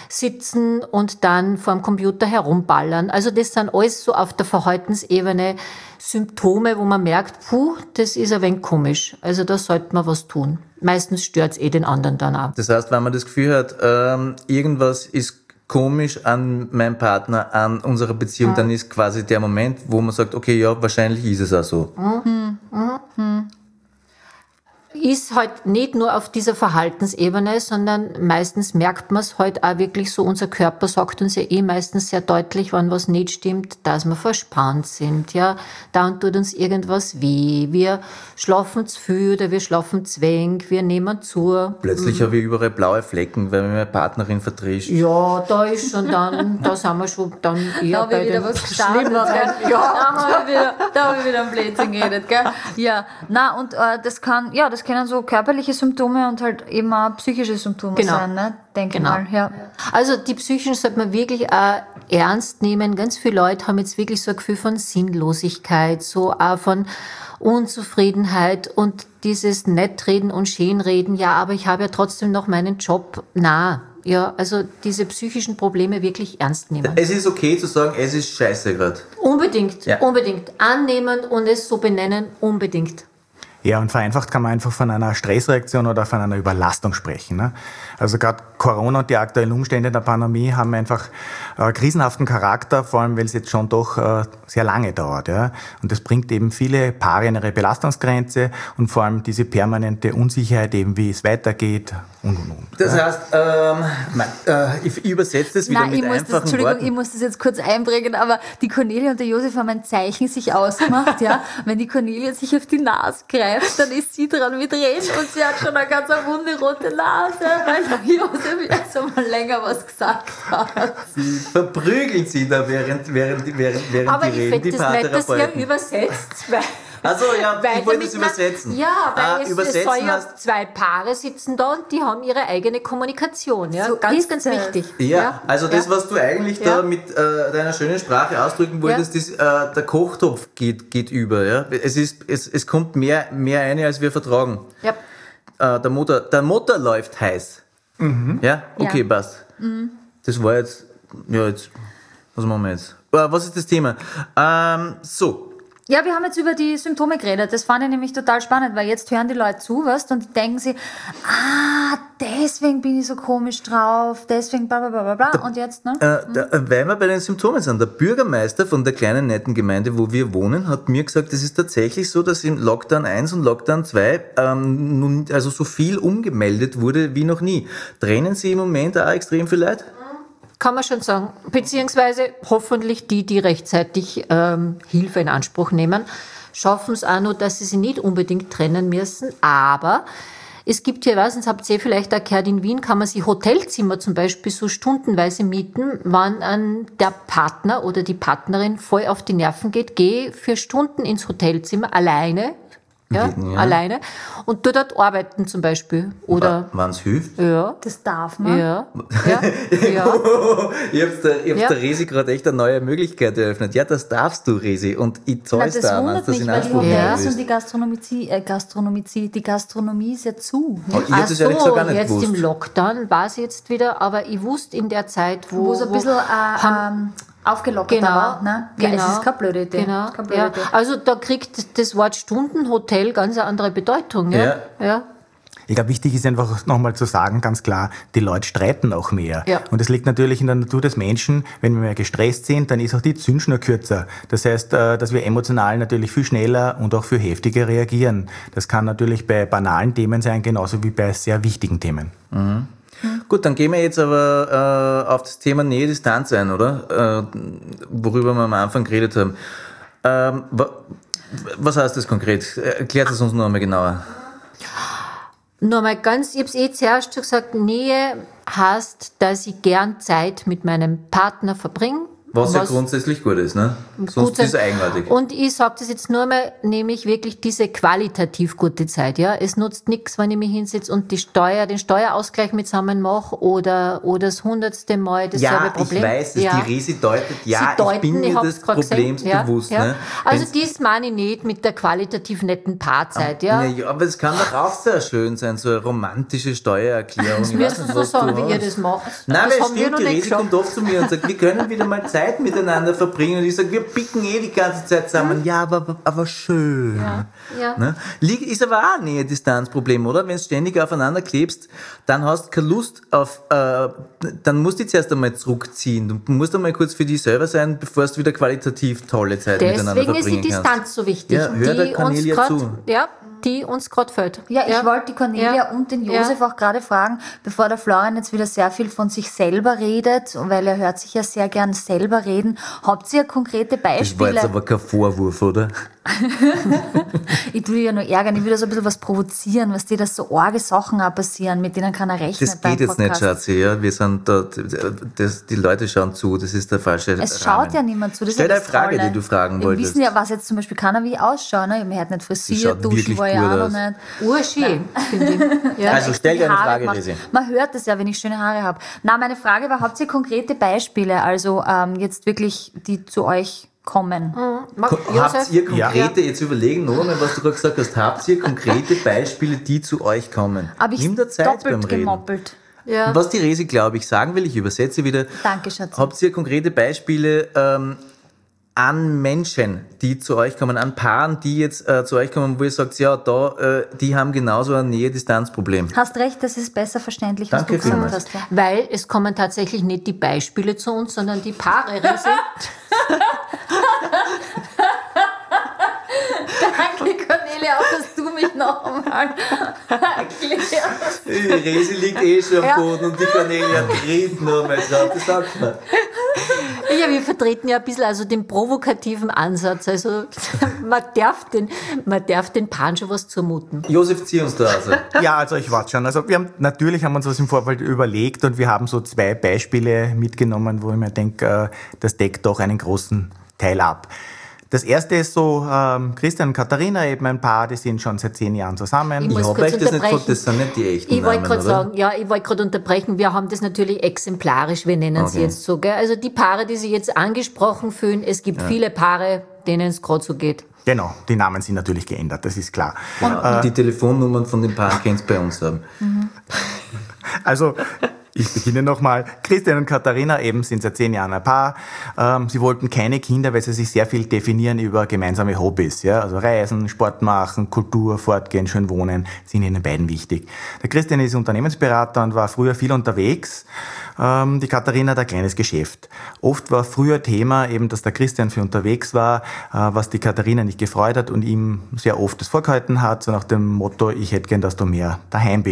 [SPEAKER 3] sitzen und dann vorm Computer herumballern. Also das sind alles so auf der Verhaltensebene Symptome, wo man merkt, puh, das ist ein wenig komisch. Also da sollte man was tun. Meistens stört's eh den anderen dann auch.
[SPEAKER 1] Das heißt, wenn man das Gefühl hat, ähm, irgendwas ist komisch an meinem Partner, an unserer Beziehung,
[SPEAKER 3] Mhm.
[SPEAKER 1] dann ist quasi der Moment, wo man sagt, okay, ja, wahrscheinlich ist es auch so.
[SPEAKER 3] Ist halt nicht nur auf dieser Verhaltensebene, sondern meistens merkt man es halt auch wirklich so, unser Körper sagt uns ja eh meistens sehr deutlich, wenn was nicht stimmt, dass wir verspannt sind, ja. Dann tut uns irgendwas weh, wir schlafen zu viel oder wir schlafen zu wenig, wir nehmen zu.
[SPEAKER 1] Plötzlich habe ich überall blaue Flecken, weil mir meine Partnerin vertrischt.
[SPEAKER 3] Ja, da ist schon dann, da sind wir schon dann
[SPEAKER 6] Da
[SPEAKER 3] eher
[SPEAKER 6] habe ich
[SPEAKER 3] bei
[SPEAKER 6] wieder
[SPEAKER 3] den
[SPEAKER 6] was gestartet.
[SPEAKER 3] Schlimmeren.
[SPEAKER 6] Gell?
[SPEAKER 3] Ja.
[SPEAKER 6] Da habe ich wieder, da habe ich wieder einen Blödsinn geredet, gell? Ja, na und äh, das kann, ja, das können so körperliche Symptome und halt eben auch psychische Symptome
[SPEAKER 3] Genau.
[SPEAKER 6] sein, ne? Denke
[SPEAKER 3] Genau.
[SPEAKER 6] mal, ja.
[SPEAKER 3] Also die Psychen sollte man wirklich auch ernst nehmen. Ganz viele Leute haben jetzt wirklich so ein Gefühl von Sinnlosigkeit, so auch von Unzufriedenheit und dieses Nettreden und Schönreden. Ja, aber ich habe ja trotzdem noch meinen Job. Na, ja, also diese psychischen Probleme wirklich ernst nehmen.
[SPEAKER 1] Es ist okay zu sagen, es ist scheiße gerade.
[SPEAKER 3] Unbedingt,
[SPEAKER 1] Ja.
[SPEAKER 3] unbedingt. Annehmen und es so benennen, unbedingt.
[SPEAKER 7] Ja, und vereinfacht kann man einfach von einer Stressreaktion oder von einer Überlastung sprechen. Ne? Also gerade Corona und die aktuellen Umstände der Pandemie haben einfach äh, krisenhaften Charakter, vor allem weil es jetzt schon doch äh, sehr lange dauert. Ja? Und das bringt eben viele Paare in ihre Belastungsgrenze und vor allem diese permanente Unsicherheit, eben wie es weitergeht und und und.
[SPEAKER 1] Das
[SPEAKER 7] ja?
[SPEAKER 1] heißt, ähm, mein, äh, ich übersetze das wieder
[SPEAKER 6] Nein,
[SPEAKER 1] mit
[SPEAKER 6] ich muss das,
[SPEAKER 1] einfachen
[SPEAKER 6] Entschuldigung,
[SPEAKER 1] Worten.
[SPEAKER 6] ich muss das jetzt kurz einbringen, aber die Cornelia und der Josef haben ein Zeichen sich ausgemacht, ja. Wenn die Cornelia sich auf die Nase greift, dann ist sie dran mit Reden und sie hat schon eine ganz wunde rote Nase, weil der Josef jetzt einmal länger was gesagt hat.
[SPEAKER 1] Sie verprügeln sie da während, während, während, während
[SPEAKER 3] Aber
[SPEAKER 1] die
[SPEAKER 3] ich
[SPEAKER 1] reden,
[SPEAKER 3] finde
[SPEAKER 1] die
[SPEAKER 3] das nett, dass ihr
[SPEAKER 1] Paartherapeuten.
[SPEAKER 3] übersetzt, weil...
[SPEAKER 1] Also ja,
[SPEAKER 3] Weil
[SPEAKER 1] ich wollte
[SPEAKER 3] damit
[SPEAKER 1] es
[SPEAKER 3] man-
[SPEAKER 1] übersetzen.
[SPEAKER 3] Ja, weil
[SPEAKER 1] Ah,
[SPEAKER 3] es, es
[SPEAKER 1] übersetzen
[SPEAKER 3] soll ja
[SPEAKER 1] heißt,
[SPEAKER 3] zwei Paare sitzen da und die haben ihre eigene Kommunikation. Ja?
[SPEAKER 6] So
[SPEAKER 3] ganz,
[SPEAKER 6] ist
[SPEAKER 3] ganz
[SPEAKER 6] es.
[SPEAKER 3] wichtig.
[SPEAKER 1] ja, also das,
[SPEAKER 3] ja.
[SPEAKER 1] was du eigentlich
[SPEAKER 3] Ja.
[SPEAKER 1] da mit äh, deiner schönen Sprache ausdrücken wolltest, ist, äh, der Kochtopf geht, geht über. Ja? Es, ist, es, es kommt mehr, mehr eine, als wir vertragen.
[SPEAKER 3] Ja.
[SPEAKER 1] Äh, der, Motor, der Motor läuft heiß. Ja? Okay,
[SPEAKER 6] Ja.
[SPEAKER 1] passt. Das war jetzt, ja, jetzt, was machen wir jetzt? Äh, was ist das Thema? Ähm, so.
[SPEAKER 6] Ja, wir haben jetzt über die Symptome geredet. Das fand ich nämlich total spannend, weil jetzt hören die Leute zu, weißt, und die denken sich, ah, deswegen bin ich so komisch drauf, deswegen bla bla bla bla bla. Und jetzt, ne?
[SPEAKER 1] Äh, da, äh, weil wir bei den Symptomen sind. Der Bürgermeister von der kleinen netten Gemeinde, wo wir wohnen, hat mir gesagt, es ist tatsächlich so, dass im Lockdown eins und Lockdown zwei ähm, nun, also so viel umgemeldet wurde wie noch nie. Trennen Sie im Moment auch extrem viel Leute?
[SPEAKER 3] kann man schon sagen. Beziehungsweise hoffentlich die, die rechtzeitig ähm, Hilfe in Anspruch nehmen, schaffen es auch noch, dass sie sich nicht unbedingt trennen müssen. Aber es gibt hier was, das habt ihr vielleicht auch gehört, in Wien kann man sich Hotelzimmer zum Beispiel so stundenweise mieten, wann an der Partner oder die Partnerin voll auf die Nerven geht, geh für Stunden ins Hotelzimmer alleine. Ja,
[SPEAKER 1] Ja.
[SPEAKER 3] alleine. Und du dort arbeiten zum Beispiel. Oder,
[SPEAKER 1] Wann es hilft.
[SPEAKER 3] ja,
[SPEAKER 6] Das darf man.
[SPEAKER 3] ja, ja, ja.
[SPEAKER 1] Ich hab's der, ich hab's
[SPEAKER 3] Ja.
[SPEAKER 1] der Resi gerade echt eine neue Möglichkeit eröffnet. Ja, das darfst du, Resi. Und ich
[SPEAKER 6] Na,
[SPEAKER 1] zahl's
[SPEAKER 6] das
[SPEAKER 1] da, wenn
[SPEAKER 6] wundert
[SPEAKER 1] du das
[SPEAKER 6] mich,
[SPEAKER 1] in
[SPEAKER 6] weil die
[SPEAKER 1] Anspruch nehmen
[SPEAKER 6] Hotels
[SPEAKER 1] willst.
[SPEAKER 6] und die Gastronomie, äh, Gastronomie, die Gastronomie ist ja zu.
[SPEAKER 1] Oh, ich
[SPEAKER 3] Ach
[SPEAKER 1] hab das ehrlich gesagt
[SPEAKER 3] so,
[SPEAKER 1] auch nicht
[SPEAKER 3] jetzt
[SPEAKER 1] gewusst.
[SPEAKER 3] im Lockdown war es jetzt wieder, aber ich wusste in der Zeit, wo...
[SPEAKER 6] Wo es ein bisschen äh,
[SPEAKER 3] haben-
[SPEAKER 6] ähm, aufgelockerter
[SPEAKER 3] Genau,
[SPEAKER 6] war. Ne? Ja,
[SPEAKER 3] genau.
[SPEAKER 6] es ist keine blöde Idee.
[SPEAKER 3] Genau.
[SPEAKER 6] Es ist keine blöde
[SPEAKER 3] Ja.
[SPEAKER 6] Idee.
[SPEAKER 3] Also da kriegt das Wort Stundenhotel ganz eine andere Bedeutung. Ja.
[SPEAKER 1] Ja.
[SPEAKER 3] Ja.
[SPEAKER 7] Ich glaube, wichtig ist einfach nochmal zu sagen, ganz klar, die Leute streiten auch mehr.
[SPEAKER 3] Ja.
[SPEAKER 7] Und das liegt natürlich in der Natur des Menschen. Wenn wir mehr gestresst sind, dann ist auch die Zündschnur kürzer. Das heißt, äh, dass wir emotional natürlich viel schneller und auch viel heftiger reagieren. Das kann natürlich bei banalen Themen sein, genauso wie bei sehr wichtigen Themen.
[SPEAKER 1] Gut, dann gehen wir jetzt aber äh, auf das Thema Nähe-Distanz ein, oder? Äh, worüber wir am Anfang geredet haben. Ähm, wa, was heißt das konkret? Erklärt es uns noch einmal genauer.
[SPEAKER 3] Nur mal ganz, ich habe es eh zuerst schon gesagt, Nähe heißt, dass ich gern Zeit mit meinem Partner verbringe.
[SPEAKER 1] Was, ja grundsätzlich gut ist, ne? Sonst
[SPEAKER 3] gut sein.
[SPEAKER 1] ist es eigenartig.
[SPEAKER 3] Und ich sage das jetzt nur mal, nämlich wirklich diese qualitativ gute Zeit. Ja, es nutzt nichts, wenn ich mich hinsetze und die Steuer, den Steuerausgleich mit zusammen mache oder, oder das hundertste Mal dasselbe
[SPEAKER 1] Ja,
[SPEAKER 3] Problem.
[SPEAKER 1] ich weiß es.
[SPEAKER 3] Ja.
[SPEAKER 1] Die Resi deutet, ja,
[SPEAKER 3] Sie deuten,
[SPEAKER 1] ich bin mir
[SPEAKER 3] hab's
[SPEAKER 1] des
[SPEAKER 3] grad
[SPEAKER 1] Problems
[SPEAKER 3] gesehen. Ja,
[SPEAKER 1] bewusst.
[SPEAKER 3] ja.
[SPEAKER 1] Ne?
[SPEAKER 3] Also
[SPEAKER 1] Wenn's-
[SPEAKER 3] das meine ich nicht mit der qualitativ netten Paarzeit. Ja.
[SPEAKER 1] Ja, ja, aber es kann doch auch sehr schön sein, so eine romantische Steuererklärung.
[SPEAKER 3] Das
[SPEAKER 1] Ich weiß
[SPEAKER 3] müssen
[SPEAKER 1] nicht,
[SPEAKER 3] Sie
[SPEAKER 1] was
[SPEAKER 3] sagen,
[SPEAKER 1] du
[SPEAKER 3] wie ihr
[SPEAKER 1] hast.
[SPEAKER 3] das macht.
[SPEAKER 1] Nein,
[SPEAKER 3] das
[SPEAKER 1] weil
[SPEAKER 3] haben wir
[SPEAKER 1] stimmt,
[SPEAKER 3] noch
[SPEAKER 1] die
[SPEAKER 3] nicht
[SPEAKER 1] Resi
[SPEAKER 3] geschafft.
[SPEAKER 1] kommt oft zu mir und sagt, wir können wieder mal Zeit miteinander verbringen. Und ich sage, wir picken eh die ganze Zeit zusammen. Ja, aber, aber schön.
[SPEAKER 3] Ja, ja.
[SPEAKER 1] Ne? Lieg- Ist aber auch ein Nähe-Distanz-Problem, oder? Wenn du ständig aufeinander klebst, dann hast du keine Lust auf, äh, dann musst du dich zuerst einmal zurückziehen. Du musst einmal kurz für dich selber sein, bevor du wieder qualitativ tolle Zeit miteinander
[SPEAKER 3] Deswegen ist
[SPEAKER 1] verbringen
[SPEAKER 3] die
[SPEAKER 1] kannst.
[SPEAKER 3] Distanz so wichtig,
[SPEAKER 1] Ja, hör der
[SPEAKER 3] die uns
[SPEAKER 1] Cornelia
[SPEAKER 3] grad,
[SPEAKER 1] zu.
[SPEAKER 3] ja, die uns gerade fällt.
[SPEAKER 6] Ja, ich wollte die Cornelia
[SPEAKER 3] Ja.
[SPEAKER 6] und den Josef
[SPEAKER 3] Ja.
[SPEAKER 6] auch gerade fragen, bevor der Florian jetzt wieder sehr viel von sich selber redet, weil er hört sich ja sehr gern selber reden. Habt ihr konkrete
[SPEAKER 1] Das war
[SPEAKER 6] Beispiele?
[SPEAKER 1] jetzt aber kein Vorwurf, oder?
[SPEAKER 6] Ich tue dich ja nur ärgern, ich will da so ein bisschen was provozieren, was dir das so arge Sachen auch passieren, mit denen kann er rechnen.
[SPEAKER 1] Das geht jetzt nicht,
[SPEAKER 6] Podcast.
[SPEAKER 1] Schatzi. Ja? Wir sind da, das, die Leute schauen zu, das ist der falsche
[SPEAKER 6] Es
[SPEAKER 1] Rahmen.
[SPEAKER 6] schaut ja niemand zu. Das
[SPEAKER 1] Stell
[SPEAKER 6] ist ja
[SPEAKER 1] dir
[SPEAKER 6] das
[SPEAKER 1] eine Frage,
[SPEAKER 6] Tolle.
[SPEAKER 1] die du fragen
[SPEAKER 6] Wir
[SPEAKER 1] wolltest.
[SPEAKER 6] wissen ja, was jetzt zum Beispiel kann er wie ausschauen. Ne? Man hat nicht
[SPEAKER 1] Die
[SPEAKER 6] frisiert,
[SPEAKER 1] schaut
[SPEAKER 6] duschen
[SPEAKER 1] wirklich
[SPEAKER 6] war ja
[SPEAKER 1] gut
[SPEAKER 6] auch noch
[SPEAKER 1] aus.
[SPEAKER 6] nicht.
[SPEAKER 3] Urschön, finde ich. Ja.
[SPEAKER 1] Also stell dir
[SPEAKER 6] Die
[SPEAKER 1] eine
[SPEAKER 6] Haare
[SPEAKER 1] Frage,
[SPEAKER 6] gemacht.
[SPEAKER 1] Resi.
[SPEAKER 6] Man hört es ja, wenn ich schöne Haare habe. Na, meine Frage war, habt ihr konkrete Beispiele, also ähm, jetzt wirklich, die zu euch kommen?
[SPEAKER 3] Mag-
[SPEAKER 1] Ko- Habt
[SPEAKER 3] Josef?
[SPEAKER 1] ihr konkrete, jetzt überlegen noch einmal, was du gerade gesagt hast, habt ihr konkrete Beispiele, die zu euch kommen?
[SPEAKER 6] Habe ich
[SPEAKER 1] Nimm dir Zeit beim
[SPEAKER 6] doppelt
[SPEAKER 1] Reden.
[SPEAKER 6] gemoppelt.
[SPEAKER 3] Ja.
[SPEAKER 1] Was die Resi, glaube ich, sagen will, ich übersetze wieder.
[SPEAKER 6] Danke, Schatz.
[SPEAKER 1] Habt ihr konkrete Beispiele ähm, an Menschen, die zu euch kommen, an Paaren, die jetzt äh, zu euch kommen, wo ihr sagt, ja, da, äh, die haben genauso ein Nähe-Distanz-Problem?
[SPEAKER 6] Hast recht, das ist besser verständlich, was
[SPEAKER 1] Danke
[SPEAKER 6] du gesagt
[SPEAKER 1] vielmals.
[SPEAKER 6] hast. Ja.
[SPEAKER 3] Weil es kommen tatsächlich nicht die Beispiele zu uns, sondern die Paare. Resi.
[SPEAKER 6] Danke, Cornelia, auch dass du mich noch einmal erklärst.
[SPEAKER 1] Die Resi liegt eh schon am
[SPEAKER 3] Ja.
[SPEAKER 1] Boden und die Cornelia dreht noch mal drauf, das sagt man.
[SPEAKER 3] Ja, wir vertreten ja ein bisschen also den provokativen Ansatz. Also man darf den, man darf den Paaren schon was zumuten.
[SPEAKER 1] Josef, zieh uns da also.
[SPEAKER 7] Ja, also ich warte schon. Also wir haben natürlich haben wir uns was im Vorfeld überlegt und wir haben so zwei Beispiele mitgenommen, wo ich mir denke, äh, das deckt doch einen großen Teil ab. Das erste ist so, ähm, Christian und Katharina, eben ein Paar, die sind schon seit zehn Jahren zusammen.
[SPEAKER 3] Ich
[SPEAKER 1] Ich
[SPEAKER 3] muss
[SPEAKER 1] habe
[SPEAKER 3] kurz
[SPEAKER 1] euch das nicht
[SPEAKER 3] unterbrechen.
[SPEAKER 1] gesagt, das sind nicht die echten
[SPEAKER 3] Ich wollte
[SPEAKER 1] Namen,
[SPEAKER 3] gerade
[SPEAKER 1] oder?
[SPEAKER 3] sagen, ja, ich wollte gerade unterbrechen, wir haben das natürlich exemplarisch, wir nennen sie
[SPEAKER 1] Okay.
[SPEAKER 3] jetzt so. Gell? Also die Paare, die sich jetzt angesprochen fühlen, es gibt viele Paare, denen es gerade so geht.
[SPEAKER 7] Genau, die Namen sind natürlich geändert, das ist klar.
[SPEAKER 1] Genau. Die Telefonnummern von den Paaren könnt ihr bei uns haben.
[SPEAKER 7] Also, ich beginne nochmal. Christian und Katharina eben sind seit zehn Jahren ein Paar. Ähm, sie wollten keine Kinder, weil sie sich sehr viel definieren über gemeinsame Hobbys. Ja? Also Reisen, Sport machen, Kultur, Fortgehen, schön wohnen, sind ihnen beiden wichtig. Der Christian ist Unternehmensberater und war früher viel unterwegs. Ähm, die Katharina hat ein kleines Geschäft. Oft war früher Thema eben, dass der Christian für unterwegs war, äh, was die Katharina nicht gefreut hat und ihm sehr oft das vorgehalten hat, so nach dem Motto, ich hätte gern, dass du mehr daheim bist.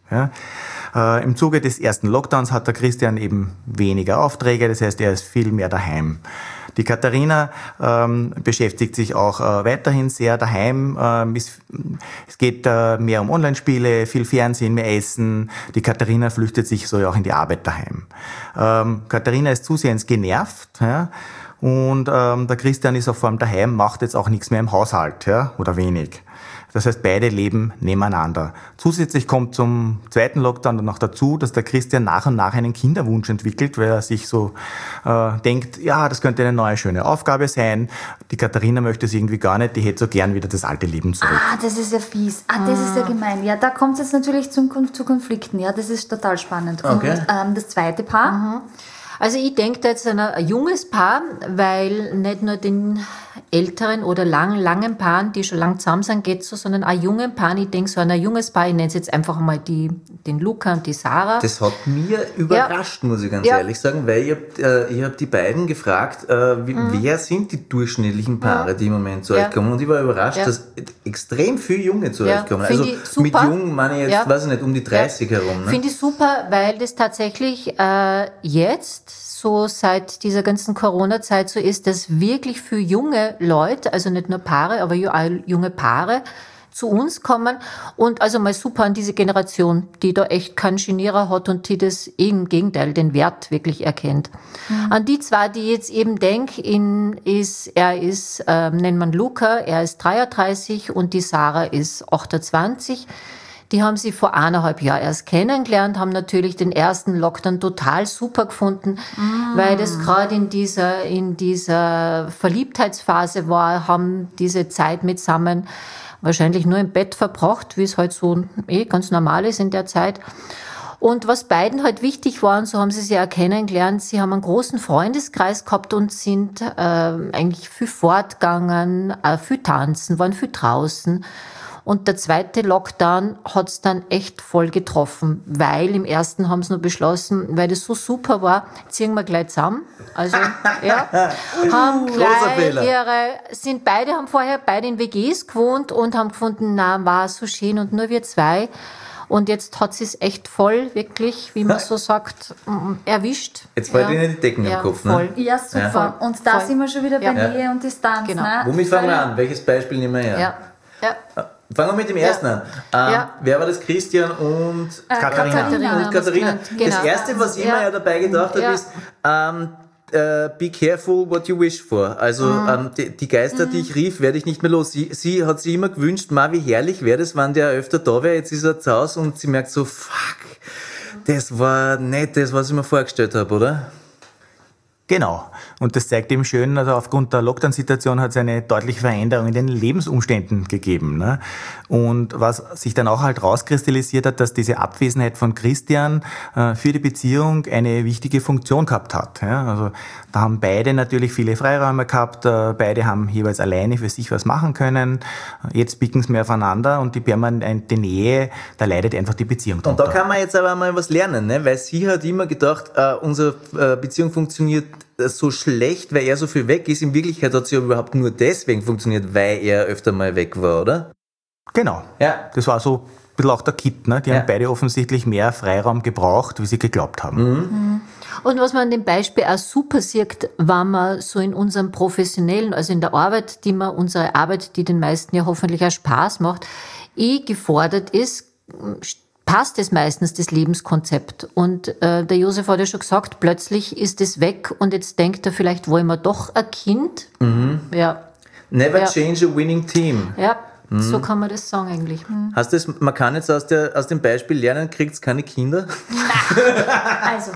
[SPEAKER 7] Ja. Äh, Im Zuge des ersten Lockdowns hat der Christian eben weniger Aufträge, das heißt, er ist viel mehr daheim. Die Katharina ähm, beschäftigt sich auch äh, weiterhin sehr daheim. Ähm, es, es geht äh, mehr um Online-Spiele, viel Fernsehen, mehr Essen. Die Katharina flüchtet sich so auch in die Arbeit daheim. Ähm, Katharina ist zusehends genervt, ja, und ähm, der Christian ist auch vor allem daheim, macht jetzt auch nichts mehr im Haushalt, ja, oder wenig. Das heißt, beide leben nebeneinander. Zusätzlich kommt zum zweiten Lockdown dann noch dazu, dass der Christian nach und nach einen Kinderwunsch entwickelt, weil er sich so äh, denkt, ja, das könnte eine neue, schöne Aufgabe sein. Die Katharina möchte es irgendwie gar nicht, die hätte so gern wieder das alte Leben zurück.
[SPEAKER 6] Ah, das ist ja fies. Ah, das ist ja gemein. Ja, da kommt es jetzt natürlich zum, zu Konflikten. Ja, das ist total spannend.
[SPEAKER 1] Okay.
[SPEAKER 6] Und ähm, das zweite Paar?
[SPEAKER 3] Mhm. Also ich denke da jetzt an ein junges Paar, weil nicht nur den älteren oder lang, langen Paaren, die schon lang zusammen sind, geht so, sondern auch jungen Paaren. Ich denke so an ein junges Paar, ich nenne es jetzt einfach mal die, den Luca und die Sarah.
[SPEAKER 1] Das hat mir überrascht, ja. muss ich ganz
[SPEAKER 3] ja.
[SPEAKER 1] ehrlich sagen, weil ich habe äh, hab die beiden gefragt, äh, wie, mhm. wer sind die durchschnittlichen Paare, die im Moment zu
[SPEAKER 3] ja.
[SPEAKER 1] euch kommen. Und ich war überrascht,
[SPEAKER 3] ja.
[SPEAKER 1] dass extrem viele Junge zu
[SPEAKER 3] ja.
[SPEAKER 1] euch kommen.
[SPEAKER 3] Find
[SPEAKER 1] Also mit jung meine ich jetzt,
[SPEAKER 3] ja.
[SPEAKER 1] weiß ich nicht, um die dreißig
[SPEAKER 3] ja.
[SPEAKER 1] herum. Ne?
[SPEAKER 3] Finde ich super, weil das tatsächlich äh, jetzt so seit dieser ganzen Corona-Zeit so ist, dass wirklich für junge Leute, also nicht nur Paare, aber junge Paare zu uns kommen und also mal super an diese Generation, die da echt keinen Genierer hat und die das im Gegenteil den Wert wirklich erkennt. Mhm. An die zwei, die jetzt eben denken, ist, er ist, äh, nennt man Luca, er ist dreiunddreißig und die Sarah ist achtundzwanzig. Die haben sie vor eineinhalb Jahren erst kennengelernt, haben natürlich den ersten Lockdown total super gefunden, mm. weil das gerade in dieser, in dieser Verliebtheitsphase war, haben diese Zeit mitsammen wahrscheinlich nur im Bett verbracht, wie es halt so eh ganz normal ist in der Zeit. Und was beiden halt wichtig war, und so haben sie sich auch kennengelernt, sie haben einen großen Freundeskreis gehabt und sind äh, eigentlich viel fortgegangen, äh, viel tanzen, waren viel draußen. Und der zweite Lockdown hat es dann echt voll getroffen, weil im ersten haben sie nur beschlossen, weil das so super war, ziehen wir gleich zusammen. Also, ja, haben gleich ihre, sind beide, haben vorher beide in W Gs gewohnt und haben gefunden, na, war so schön und nur wir zwei. Und jetzt hat sie es echt voll, wirklich, wie man so sagt, erwischt.
[SPEAKER 1] Jetzt fällt
[SPEAKER 3] ja.
[SPEAKER 1] Ihnen die Decken
[SPEAKER 3] ja,
[SPEAKER 1] im Kopf,
[SPEAKER 3] voll.
[SPEAKER 1] ne?
[SPEAKER 6] Ja, super.
[SPEAKER 3] Ja.
[SPEAKER 6] Und da
[SPEAKER 3] voll.
[SPEAKER 6] sind wir schon wieder bei
[SPEAKER 3] ja.
[SPEAKER 6] Nähe und Distanz.
[SPEAKER 3] Genau.
[SPEAKER 6] Ne?
[SPEAKER 1] Womit fangen wir an? Welches Beispiel nehmen wir her?
[SPEAKER 3] Ja. Ja.
[SPEAKER 1] Fangen wir mit dem ersten
[SPEAKER 3] Ja.
[SPEAKER 1] an. Ähm,
[SPEAKER 3] Ja.
[SPEAKER 1] Wer war das? Christian und
[SPEAKER 6] Äh,
[SPEAKER 1] Katharina.
[SPEAKER 6] Katharina.
[SPEAKER 1] Und Katharina.
[SPEAKER 3] Genau.
[SPEAKER 1] Das Erste, was ich
[SPEAKER 3] Ja.
[SPEAKER 1] mir ja dabei gedacht habe,
[SPEAKER 3] Ja.
[SPEAKER 1] ist, ähm, äh, be careful what you wish for. Also
[SPEAKER 3] Mhm.
[SPEAKER 1] ähm, die, die Geister, mhm. die ich rief, werde ich nicht mehr los. Sie, sie hat sich immer gewünscht, ma, wie herrlich wäre das, wenn der öfter da wäre. Jetzt ist er zu Hause und sie merkt so, fuck, das war nicht das, was ich mir vorgestellt habe, oder?
[SPEAKER 7] Genau. Und das zeigt eben schön, also aufgrund der Lockdown-Situation hat es eine deutliche Veränderung in den Lebensumständen gegeben. Ne? Und was sich dann auch halt rauskristallisiert hat, dass diese Abwesenheit von Christian äh, für die Beziehung eine wichtige Funktion gehabt hat. Ja? Also da haben beide natürlich viele Freiräume gehabt, äh, beide haben jeweils alleine für sich was machen können. Jetzt bicken sie mehr aufeinander und die permanente Nähe, da leidet einfach die Beziehung
[SPEAKER 1] Und da kann man jetzt aber mal was lernen, ne? Weil sie hat immer gedacht, äh, unsere äh, Beziehung funktioniert so schlecht, weil er so viel weg ist. In Wirklichkeit hat sie aber überhaupt nur deswegen funktioniert, weil er öfter mal weg war, oder?
[SPEAKER 7] Genau.
[SPEAKER 1] Ja.
[SPEAKER 7] Das war so ein bisschen auch der Kit. Ne? Die
[SPEAKER 1] Ja.
[SPEAKER 7] haben beide offensichtlich mehr Freiraum gebraucht, wie sie geglaubt haben.
[SPEAKER 1] Mhm.
[SPEAKER 3] Und was man an dem Beispiel auch super sieht, wenn man so in unserem professionellen, also in der Arbeit, die man, unsere Arbeit, die den meisten ja hoffentlich auch Spaß macht, eh gefordert ist, passt es meistens, das Lebenskonzept. Und äh, der Josef hat ja schon gesagt, plötzlich ist es weg und jetzt denkt er, vielleicht wollen wir doch ein Kind. Mhm. Ja.
[SPEAKER 1] Never
[SPEAKER 3] Ja.
[SPEAKER 1] change a winning team.
[SPEAKER 3] Ja, so kann man das sagen eigentlich.
[SPEAKER 1] Hast du das, man kann jetzt aus, der, aus dem Beispiel lernen, kriegt's keine Kinder?
[SPEAKER 6] Also,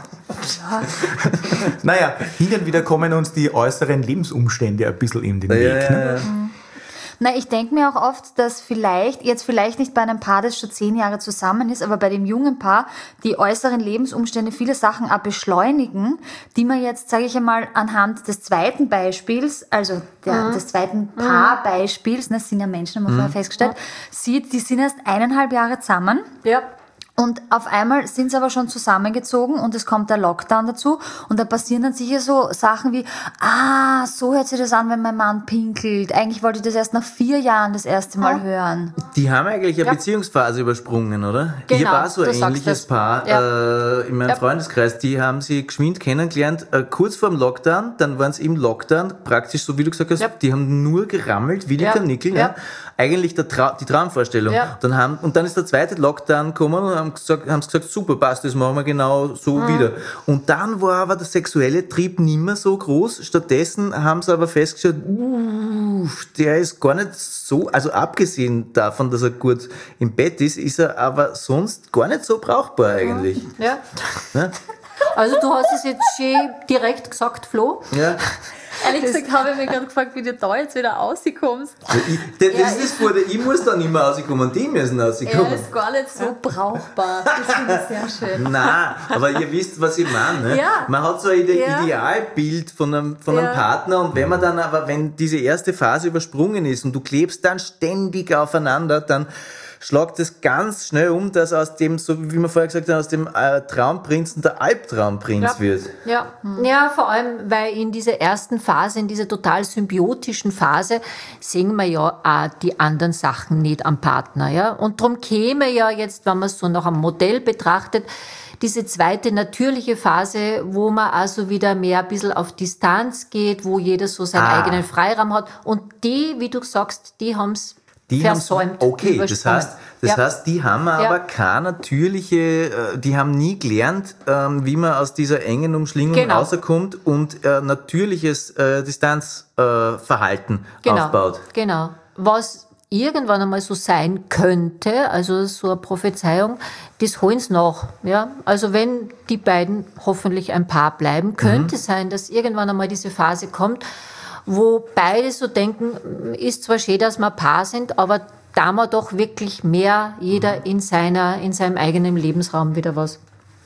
[SPEAKER 7] Naja, hin und wieder kommen uns die äußeren Lebensumstände ein bisschen in den Weg.
[SPEAKER 1] Ja,
[SPEAKER 7] Ne?
[SPEAKER 1] ja, ja.
[SPEAKER 6] na, ich denke mir auch oft, dass vielleicht, jetzt vielleicht nicht bei einem Paar, das schon zehn Jahre zusammen ist, aber bei dem jungen Paar die äußeren Lebensumstände viele Sachen auch beschleunigen, die man jetzt, sage ich einmal, anhand des zweiten Beispiels, also der,
[SPEAKER 3] Mhm.
[SPEAKER 6] des zweiten Paarbeispiels, das sind ja Menschen, haben wir vorher festgestellt, sieht, die sind erst eineinhalb Jahre zusammen.
[SPEAKER 3] Ja.
[SPEAKER 6] Und auf einmal sind sie aber schon zusammengezogen und es kommt der Lockdown dazu und da passieren dann sicher so Sachen wie, ah, so hört sich das an, wenn mein Mann pinkelt. Eigentlich wollte ich das erst nach vier Jahren das erste Mal ja. hören.
[SPEAKER 1] Die haben eigentlich eine ja. Beziehungsphase übersprungen, oder?
[SPEAKER 6] Genau,
[SPEAKER 1] ich war so ein ähnliches Paar
[SPEAKER 6] ja.
[SPEAKER 1] äh, in meinem
[SPEAKER 6] ja.
[SPEAKER 1] Freundeskreis, die haben sie geschwind kennengelernt, äh, kurz vor dem Lockdown, dann waren sie im Lockdown, praktisch so wie du gesagt hast, ja. die haben nur gerammelt, wie die
[SPEAKER 6] ja.
[SPEAKER 1] Kanickel, ja. ja. Eigentlich der Trau- die Traumvorstellung. Ja. Dann haben, und dann ist der zweite Lockdown gekommen und haben gesagt, haben gesagt, super, passt, das machen wir genau so mhm. wieder. Und dann war aber der sexuelle Trieb nicht mehr so groß. Stattdessen haben sie aber festgestellt, uh, der ist gar nicht so, also abgesehen davon, dass er gut im Bett ist, ist er aber sonst gar nicht so brauchbar eigentlich.
[SPEAKER 3] Ja.
[SPEAKER 1] ja?
[SPEAKER 3] Also du hast es jetzt schön direkt gesagt, Flo.
[SPEAKER 1] Ja.
[SPEAKER 6] Ehrlich gesagt habe ich mich gerade gefragt, wie du da jetzt wieder rauskommst.
[SPEAKER 1] Ja, ich, das ja, ist das Gute, ich muss da nicht mehr rauskommen, die müssen rauskommen.
[SPEAKER 6] Er ist gar nicht so ja. brauchbar. Das finde ich sehr schön.
[SPEAKER 1] Nein, aber ihr wisst, was ich meine. Ne?
[SPEAKER 6] Ja.
[SPEAKER 1] Man hat so ein Ide-
[SPEAKER 6] ja.
[SPEAKER 1] Idealbild von einem, von einem
[SPEAKER 6] ja.
[SPEAKER 1] Partner und wenn man dann aber, wenn diese erste Phase übersprungen ist und du klebst dann ständig aufeinander, dann schlagt es ganz schnell um, dass aus dem, so wie wir vorher gesagt haben, aus dem äh, Traumprinzen der Albtraumprinz
[SPEAKER 3] ja.
[SPEAKER 1] wird.
[SPEAKER 3] Ja. Hm. ja, vor allem, weil in dieser ersten Phase, in dieser total symbiotischen Phase, sehen wir ja auch die anderen Sachen nicht am Partner. Ja? Und darum käme ja jetzt, wenn man es so nach einem Modell betrachtet, diese zweite natürliche Phase, wo man also wieder mehr ein bisschen auf Distanz geht, wo jeder so seinen
[SPEAKER 1] ah.
[SPEAKER 3] eigenen Freiraum hat. Und die, wie du sagst, die haben es
[SPEAKER 1] Die
[SPEAKER 3] versäumt.
[SPEAKER 1] Okay, das heißt, das
[SPEAKER 3] ja.
[SPEAKER 1] heißt, die haben aber
[SPEAKER 3] ja.
[SPEAKER 1] keine natürliche, die haben nie gelernt, wie man aus dieser engen Umschlingung
[SPEAKER 3] genau.
[SPEAKER 1] rauskommt und natürliches Distanzverhalten
[SPEAKER 3] genau.
[SPEAKER 1] aufbaut.
[SPEAKER 3] Genau. Was irgendwann einmal so sein könnte, also so eine Prophezeiung, das holen sie nach. Ja? Also wenn die beiden hoffentlich ein Paar bleiben, könnte mhm. sein, dass irgendwann einmal diese Phase kommt, wo beide so denken, ist zwar schön, dass wir ein Paar sind, aber da wir doch wirklich mehr, jeder in seiner, in seinem eigenen Lebensraum wieder was.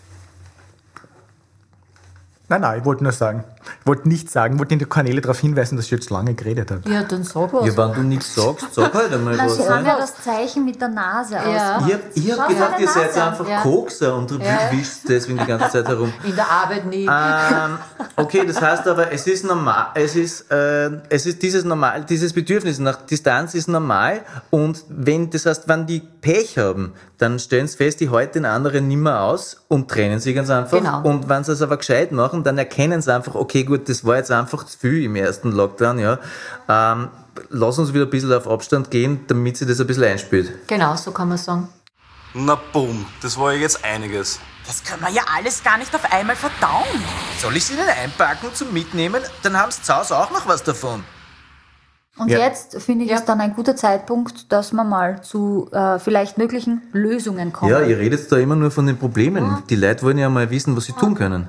[SPEAKER 7] Nein, nein, ich wollte nur sagen. Ich wollte nichts sagen, ich wollte die Kanäle darauf hinweisen, dass ich jetzt lange geredet habe.
[SPEAKER 3] Ja, dann sag was.
[SPEAKER 1] Ja, wenn du nichts sagst, sag halt einmal
[SPEAKER 6] Na,
[SPEAKER 1] was.
[SPEAKER 6] Sie haben
[SPEAKER 1] Ne?
[SPEAKER 6] ja das Zeichen mit der Nase
[SPEAKER 3] Ja.
[SPEAKER 6] aus.
[SPEAKER 1] Ich habe hab gedacht, ihr seid einfach
[SPEAKER 3] Ja.
[SPEAKER 1] Kokser und
[SPEAKER 3] Ja.
[SPEAKER 1] wischt deswegen die ganze Zeit herum.
[SPEAKER 3] In der Arbeit nicht.
[SPEAKER 1] Ähm, okay, das heißt aber, es ist normal, es ist, äh, es ist dieses normal, dieses Bedürfnis nach Distanz ist normal und wenn, das heißt, wenn die Pech haben, dann stellen sie fest, die halten den anderen nicht mehr aus und trennen sich ganz einfach.
[SPEAKER 3] Genau.
[SPEAKER 1] Und wenn sie es aber gescheit machen, dann erkennen sie einfach, okay, gut, das war jetzt einfach zu viel im ersten Lockdown, ja. Ähm, lass uns wieder ein bisschen auf Abstand gehen, damit sie das ein bisschen einspielt.
[SPEAKER 3] Genau, so kann man sagen.
[SPEAKER 2] Na boom, das war ja jetzt einiges.
[SPEAKER 5] Das können wir ja alles gar nicht auf einmal verdauen.
[SPEAKER 1] Soll ich sie denn einpacken zum Mitnehmen? Dann haben sie zu Hause auch noch was davon.
[SPEAKER 6] Und
[SPEAKER 1] Ja.
[SPEAKER 6] jetzt finde ich
[SPEAKER 3] Ja.
[SPEAKER 6] es dann ein guter Zeitpunkt, dass wir mal zu äh, vielleicht möglichen Lösungen kommen.
[SPEAKER 1] Ja, ihr redet da immer nur von den Problemen. Die Leute wollen ja mal wissen, was sie tun können.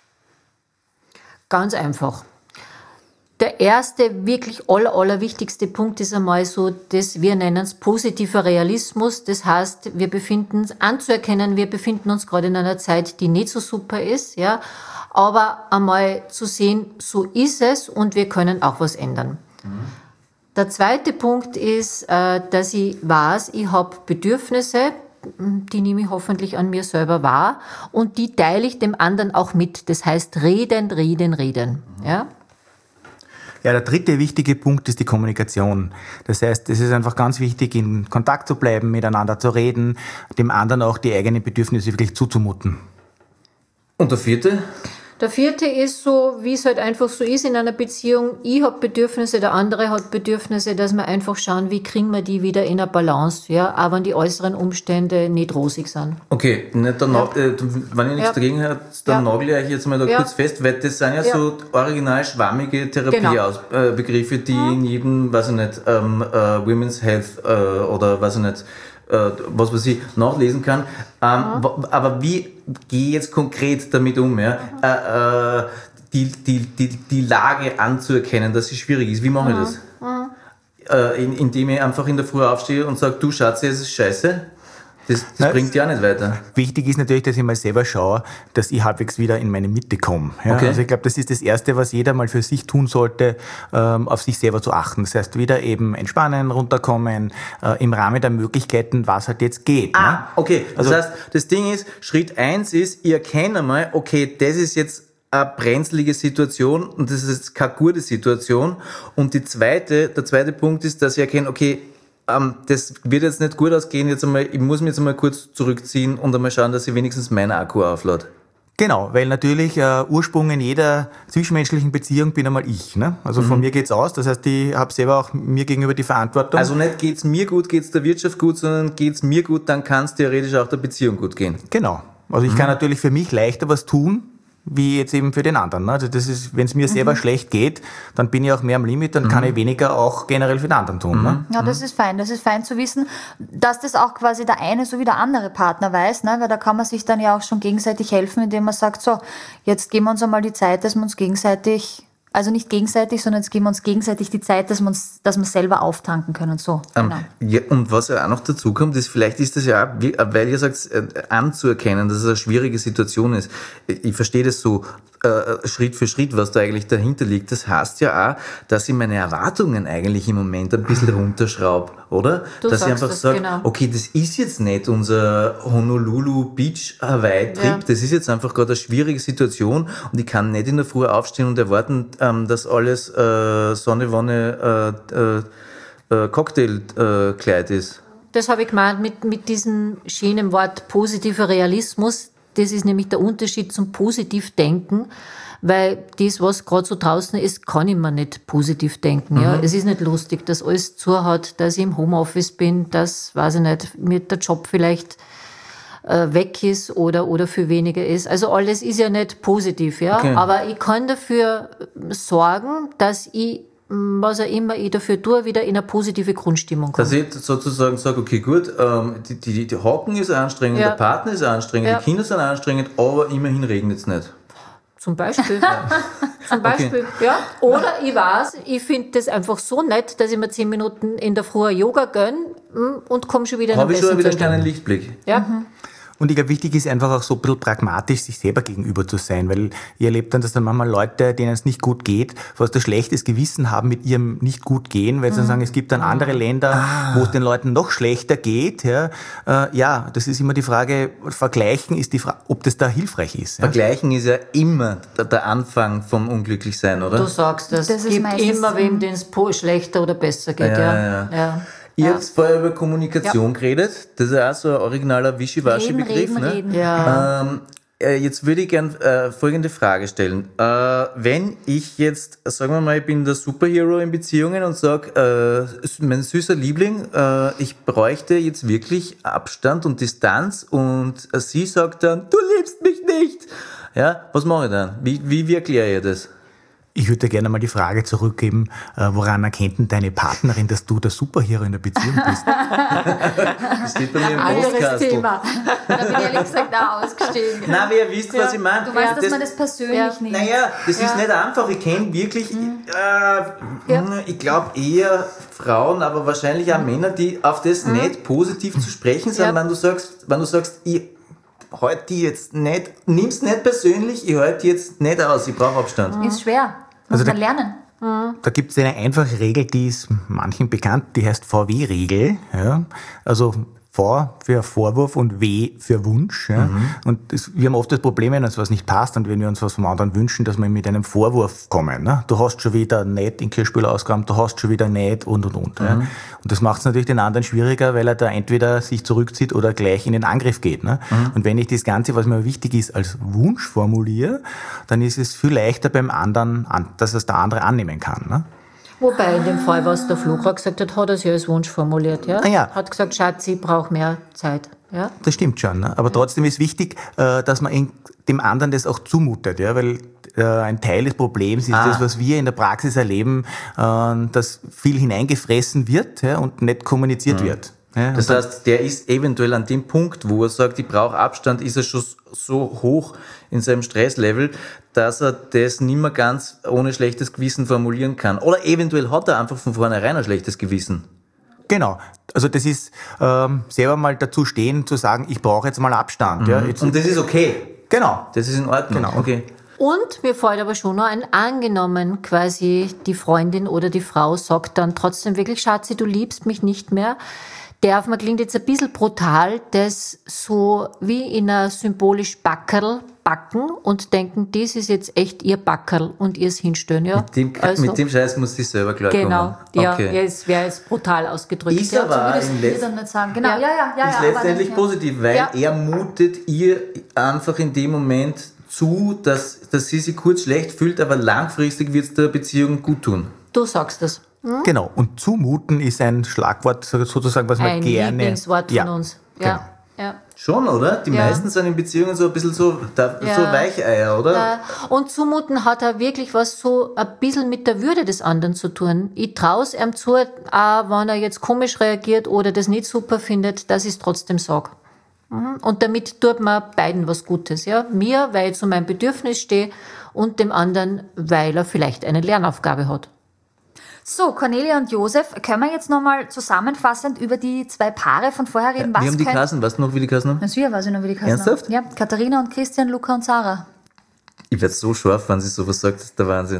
[SPEAKER 3] Ganz einfach. Der erste, wirklich aller, aller wichtigste Punkt ist einmal so, das wir nennen es positiver Realismus. Das heißt, wir befinden uns, anzuerkennen, wir befinden uns gerade in einer Zeit, die nicht so super ist, ja. Aber einmal zu sehen, so ist es und wir können auch was ändern. Mhm. Der zweite Punkt ist, äh, dass ich weiß, ich habe Bedürfnisse, die nehme ich hoffentlich an mir selber wahr und die teile ich dem anderen auch mit. Das heißt, reden, reden, reden. Ja?
[SPEAKER 7] Ja, der dritte wichtige Punkt ist die Kommunikation. Das heißt, es ist einfach ganz wichtig, in Kontakt zu bleiben, miteinander zu reden, dem anderen auch die eigenen Bedürfnisse wirklich zuzumuten.
[SPEAKER 1] Und der vierte?
[SPEAKER 3] Der vierte ist so, wie es halt einfach so ist in einer Beziehung. Ich habe Bedürfnisse, der andere hat Bedürfnisse, dass wir einfach schauen, wie kriegen wir die wieder in eine Balance, ja, auch wenn die äußeren Umstände nicht rosig sind.
[SPEAKER 1] Okay, nicht der Na- äh, wenn ihr nichts
[SPEAKER 3] Ja.
[SPEAKER 1] dagegen habt, dann
[SPEAKER 3] Ja.
[SPEAKER 1] nagle ich euch jetzt mal da
[SPEAKER 3] Ja.
[SPEAKER 1] kurz fest, weil das sind ja,
[SPEAKER 3] Ja.
[SPEAKER 1] so original schwammige
[SPEAKER 3] Genau.
[SPEAKER 1] Therapiebegriffe, die in jedem, weiß ich nicht, ähm, äh, Women's Health äh, oder weiß ich nicht, äh, was weiß ich, nachlesen kann. Ähm, w- aber wie gehe ich jetzt konkret damit um? Ja? Äh, äh, die, die, die, die Lage anzuerkennen, dass sie schwierig ist. Wie mache ich das? Äh, in, indem ich einfach in der Früh aufstehe und sage, du Schatzi, es ist scheiße. Das, das
[SPEAKER 7] Nein.
[SPEAKER 1] bringt ja auch nicht weiter.
[SPEAKER 7] Wichtig ist natürlich, dass ich mal selber schaue, dass ich halbwegs wieder in meine Mitte komme. Ja?
[SPEAKER 1] Okay.
[SPEAKER 7] Also ich glaube, das ist das Erste, was jeder mal für sich tun sollte, ähm, auf sich selber zu achten. Das heißt, wieder eben entspannen, runterkommen, äh, im Rahmen der Möglichkeiten, was halt jetzt geht.
[SPEAKER 1] Ah,
[SPEAKER 7] ne?
[SPEAKER 1] okay. Das
[SPEAKER 7] Also-
[SPEAKER 1] heißt, das Ding ist, Schritt eins ist, ihr erkennt einmal, okay, das ist jetzt eine brenzlige Situation und das ist jetzt keine gute Situation. Und die zweite, der zweite Punkt ist, dass ihr erkennt, okay, ähm, das wird jetzt nicht gut ausgehen, jetzt einmal, ich muss mich jetzt einmal kurz zurückziehen und einmal schauen, dass ich wenigstens meinen Akku auflade.
[SPEAKER 7] Genau, weil natürlich äh, Ursprung in jeder zwischenmenschlichen Beziehung bin einmal ich. Ne? Also von mir geht's aus, das heißt, ich habe selber auch mir gegenüber die Verantwortung.
[SPEAKER 1] Also nicht geht's mir gut, geht's der Wirtschaft gut, sondern geht's mir gut, dann kann es theoretisch auch der Beziehung gut gehen.
[SPEAKER 7] Genau. Also ich kann natürlich für mich leichter was tun, wie jetzt eben für den anderen. Ne? Also das ist, wenn es mir selber schlecht geht, dann bin ich auch mehr am Limit, dann kann ich weniger auch generell für den anderen tun. Ne?
[SPEAKER 6] Ja, das ist fein. Das ist fein zu wissen, dass das auch quasi der eine sowie der andere Partner weiß, ne? Weil da kann man sich dann ja auch schon gegenseitig helfen, indem man sagt, so, jetzt geben wir uns einmal die Zeit, dass wir uns gegenseitig, also nicht gegenseitig, sondern jetzt geben wir uns gegenseitig die Zeit, dass wir uns, dass wir selber auftanken können. So,
[SPEAKER 1] Ähm,
[SPEAKER 6] genau.
[SPEAKER 1] ja, und was ja auch noch dazu kommt, ist, vielleicht ist das ja auch, wie- weil ihr sagt, äh, anzuerkennen, dass es eine schwierige Situation ist. Ich, ich verstehe das so äh, Schritt für Schritt, was da eigentlich dahinter liegt. Das heißt ja auch, dass ich meine Erwartungen eigentlich im Moment ein bisschen runterschraube, oder?
[SPEAKER 3] Du
[SPEAKER 1] dass ich
[SPEAKER 3] sagst
[SPEAKER 1] einfach
[SPEAKER 3] das,
[SPEAKER 1] sage,
[SPEAKER 3] genau.
[SPEAKER 1] okay, das ist jetzt nicht unser Honolulu Beach Hawaii Trip,
[SPEAKER 3] Ja.
[SPEAKER 1] das ist jetzt einfach gerade eine schwierige Situation und ich kann nicht in der Früh aufstehen und erwarten, ähm, dass alles äh, Sonne, Wonne, äh, äh, äh, Cocktailkleid ist.
[SPEAKER 3] Das habe ich gemeint mit, mit diesem schönen Wort positiver Realismus. Das ist nämlich der Unterschied zum Positivdenken, weil das, was gerade so draußen ist, kann ich mir nicht positiv denken. Ja. Es ist nicht lustig, dass alles zuhaut, dass ich im Homeoffice bin, dass, weiß ich nicht, mir der Job vielleicht äh, weg ist oder, oder viel weniger ist. Also alles ist ja nicht positiv, ja.
[SPEAKER 1] Okay.
[SPEAKER 3] Aber ich kann dafür sorgen, dass ich, was auch immer ich dafür tue, wieder in eine positive Grundstimmung komme.
[SPEAKER 1] Dass ich sozusagen sage, okay, gut, ähm, die, die, die Hocken ist anstrengend,
[SPEAKER 3] Ja.
[SPEAKER 1] der Partner ist anstrengend,
[SPEAKER 3] Ja.
[SPEAKER 1] die Kinder sind anstrengend, aber immerhin regnet es nicht.
[SPEAKER 3] Zum Beispiel. Zum Beispiel, ja. Oder ich weiß, ich finde das einfach so nett, dass ich mir zehn Minuten in der Früh Yoga gönne mm, und komme schon wieder in
[SPEAKER 1] Habe ich schon
[SPEAKER 3] besseren
[SPEAKER 1] wieder einen
[SPEAKER 3] Zustand.
[SPEAKER 1] kleinen Lichtblick.
[SPEAKER 3] Ja.
[SPEAKER 7] Und ich glaube, wichtig ist einfach auch so ein bisschen pragmatisch sich selber gegenüber zu sein, weil ihr erlebt dann, dass dann manchmal Leute, denen es nicht gut geht, fast ein schlechtes Gewissen haben mit ihrem nicht gut gehen, weil sie dann sagen, es gibt dann andere Länder, wo es den Leuten noch schlechter geht. Ja, äh, ja, das ist immer die Frage, vergleichen ist die Frage, ob das da hilfreich ist. Ja?
[SPEAKER 1] Vergleichen ist ja immer der, der Anfang vom Unglücklichsein, oder?
[SPEAKER 3] Du sagst das.
[SPEAKER 6] Das
[SPEAKER 3] Es
[SPEAKER 6] ist
[SPEAKER 3] gibt
[SPEAKER 6] meistens,
[SPEAKER 3] immer wem, denen es po- schlechter oder besser geht.
[SPEAKER 1] Ja,
[SPEAKER 3] Ja,
[SPEAKER 1] ja.
[SPEAKER 3] ja.
[SPEAKER 1] Ihr
[SPEAKER 3] Ja.
[SPEAKER 1] habt vorher über Kommunikation geredet, das ist ja auch so ein originaler Wischiwaschi-Begriff.
[SPEAKER 6] Reden,
[SPEAKER 1] ne?
[SPEAKER 6] reden, reden.
[SPEAKER 3] Ja.
[SPEAKER 1] Ähm, äh, jetzt würde ich gern äh, folgende Frage stellen. Äh, wenn ich jetzt, sagen wir mal, ich bin der Superhero in Beziehungen und sage, äh, mein süßer Liebling, äh, ich bräuchte jetzt wirklich Abstand und Distanz und äh, sie sagt dann, du liebst mich nicht. Ja, was mache ich dann? Wie, wie, wie erkläre ich das?
[SPEAKER 7] Ich würde dir gerne mal die Frage zurückgeben, äh, woran erkennt denn deine Partnerin, dass du der Superhero in der Beziehung bist?
[SPEAKER 1] Das steht bei mir im
[SPEAKER 3] Anderes
[SPEAKER 1] Postkastel.
[SPEAKER 3] Thema.
[SPEAKER 6] Da bin ich ehrlich gesagt auch ausgestiegen.
[SPEAKER 1] Na, wer wisst, was ich meine.
[SPEAKER 6] Du weißt, dass man das persönlich
[SPEAKER 3] Ja.
[SPEAKER 6] nimmt.
[SPEAKER 1] Naja, das ist nicht einfach. Ich kenne wirklich, äh, ich glaube eher Frauen, aber wahrscheinlich auch Männer, die auf das nicht positiv zu sprechen sind,
[SPEAKER 3] Ja.
[SPEAKER 1] wenn du sagst, wenn du sagst, ich halte die jetzt nicht, nimm's nicht persönlich, ich halte die jetzt nicht aus, ich brauche Abstand.
[SPEAKER 6] Ist schwer. Muss
[SPEAKER 7] Also
[SPEAKER 6] man
[SPEAKER 7] da-
[SPEAKER 6] lernen.
[SPEAKER 7] Da gibt es eine einfache Regel, die ist manchen bekannt, die heißt V W-Regel. Ja? Also V für Vorwurf und W für Wunsch. Ja? Und das, wir haben oft das Problem, wenn uns was nicht passt und wenn wir uns was vom anderen wünschen, dass wir mit einem Vorwurf kommen. Ne? Du hast schon wieder nicht den Kirchspüler ausgeräumt, du hast schon wieder nicht und und und. Ja? Und das macht es natürlich den anderen schwieriger, weil er da entweder sich zurückzieht oder gleich in den Angriff geht. Ne? Und wenn ich das Ganze, was mir wichtig ist, als Wunsch formuliere, dann ist es viel leichter beim anderen, an- dass es der andere annehmen kann. Ne?
[SPEAKER 3] Wobei in dem Fall, was der Flo gerade gesagt hat, hat er es ja als Wunsch formuliert. Ja?
[SPEAKER 7] Ah ja.
[SPEAKER 3] Hat gesagt, Schatz, ich brauche mehr Zeit. Ja?
[SPEAKER 7] Das stimmt schon. Ne? Aber trotzdem ist wichtig, äh, dass man in- dem anderen das auch zumutet. Ja? Weil äh, ein Teil des Problems ist
[SPEAKER 1] Ah.
[SPEAKER 7] das, was wir in der Praxis erleben, äh, dass viel hineingefressen wird, ja, und nicht kommuniziert wird. Ja?
[SPEAKER 1] Das
[SPEAKER 7] Und dann-
[SPEAKER 1] heißt, der ist eventuell an dem Punkt, wo er sagt, ich brauche Abstand, ist er schon so hoch in seinem Stresslevel, dass er das nicht mehr ganz ohne schlechtes Gewissen formulieren kann. Oder eventuell hat er einfach von vornherein ein schlechtes Gewissen.
[SPEAKER 7] Genau. Also das ist ähm, selber mal dazu stehen, zu sagen, ich brauche jetzt mal Abstand.
[SPEAKER 1] Mhm.
[SPEAKER 7] Ja, jetzt,
[SPEAKER 1] und das ist okay.
[SPEAKER 7] Genau.
[SPEAKER 1] Das ist in Ordnung.
[SPEAKER 7] Genau.
[SPEAKER 1] Okay.
[SPEAKER 3] Und mir fällt aber schon noch ein, angenommen quasi die Freundin oder die Frau sagt dann trotzdem wirklich, Schatzi, du liebst mich nicht mehr. Darf man, klingt jetzt ein bisschen brutal, das so wie in einer symbolisch Backerl backen und denken, das ist jetzt echt ihr Backerl und ihr es hinstellen. Ja?
[SPEAKER 1] Mit, dem,
[SPEAKER 3] also,
[SPEAKER 1] mit dem Scheiß muss ich selber klarkommen.
[SPEAKER 3] Genau, ja,
[SPEAKER 1] okay.
[SPEAKER 3] ja, es wäre jetzt brutal ausgedrückt.
[SPEAKER 1] Ist
[SPEAKER 3] ja,
[SPEAKER 1] aber
[SPEAKER 6] Das
[SPEAKER 1] im
[SPEAKER 6] will ich
[SPEAKER 1] Letz-
[SPEAKER 6] dann nicht sagen. Genau,
[SPEAKER 3] Ja.
[SPEAKER 6] ja, ja, ja.
[SPEAKER 1] ist
[SPEAKER 6] ja,
[SPEAKER 1] letztendlich
[SPEAKER 6] aber dann,
[SPEAKER 1] positiv, weil
[SPEAKER 3] Ja.
[SPEAKER 1] er mutet ihr einfach in dem Moment zu, dass, dass sie sich kurz schlecht fühlt, aber langfristig wird es der Beziehung gut tun.
[SPEAKER 3] Du sagst das. Hm?
[SPEAKER 7] Genau. Und zumuten ist ein Schlagwort sozusagen, was man
[SPEAKER 3] Ein
[SPEAKER 7] gerne...
[SPEAKER 3] Lieblingswort von
[SPEAKER 7] ja,
[SPEAKER 3] uns.
[SPEAKER 7] Genau.
[SPEAKER 3] Ja, ja.
[SPEAKER 1] Schon, oder? Die
[SPEAKER 3] Ja.
[SPEAKER 1] meisten sind in Beziehungen so ein bisschen so, da,
[SPEAKER 3] Ja.
[SPEAKER 1] so Weicheier, oder?
[SPEAKER 3] Äh, Und zumuten hat er wirklich was so ein bisschen mit der Würde des anderen zu tun. Ich traue es ihm zu, auch wenn er jetzt komisch reagiert oder das nicht super findet, dass ich es trotzdem sage. Mhm. Und damit tut man beiden was Gutes. Ja? Mir, weil ich zu meinem Bedürfnis stehe und dem anderen, weil er vielleicht eine Lernaufgabe hat.
[SPEAKER 6] So, Cornelia und Josef, können wir jetzt nochmal zusammenfassend über die zwei Paare von vorher reden? Was
[SPEAKER 1] Wir haben die
[SPEAKER 6] könnt-
[SPEAKER 1] Kassen, weißt du noch, wie die Kassen haben?
[SPEAKER 6] Natürlich weiß ich noch, wie die Kassen
[SPEAKER 1] Ernsthaft?
[SPEAKER 6] haben. Ja, Katharina und Christian, Luca und Sarah.
[SPEAKER 1] Ich werde so scharf, wenn sie sowas sagt, das ist der Wahnsinn.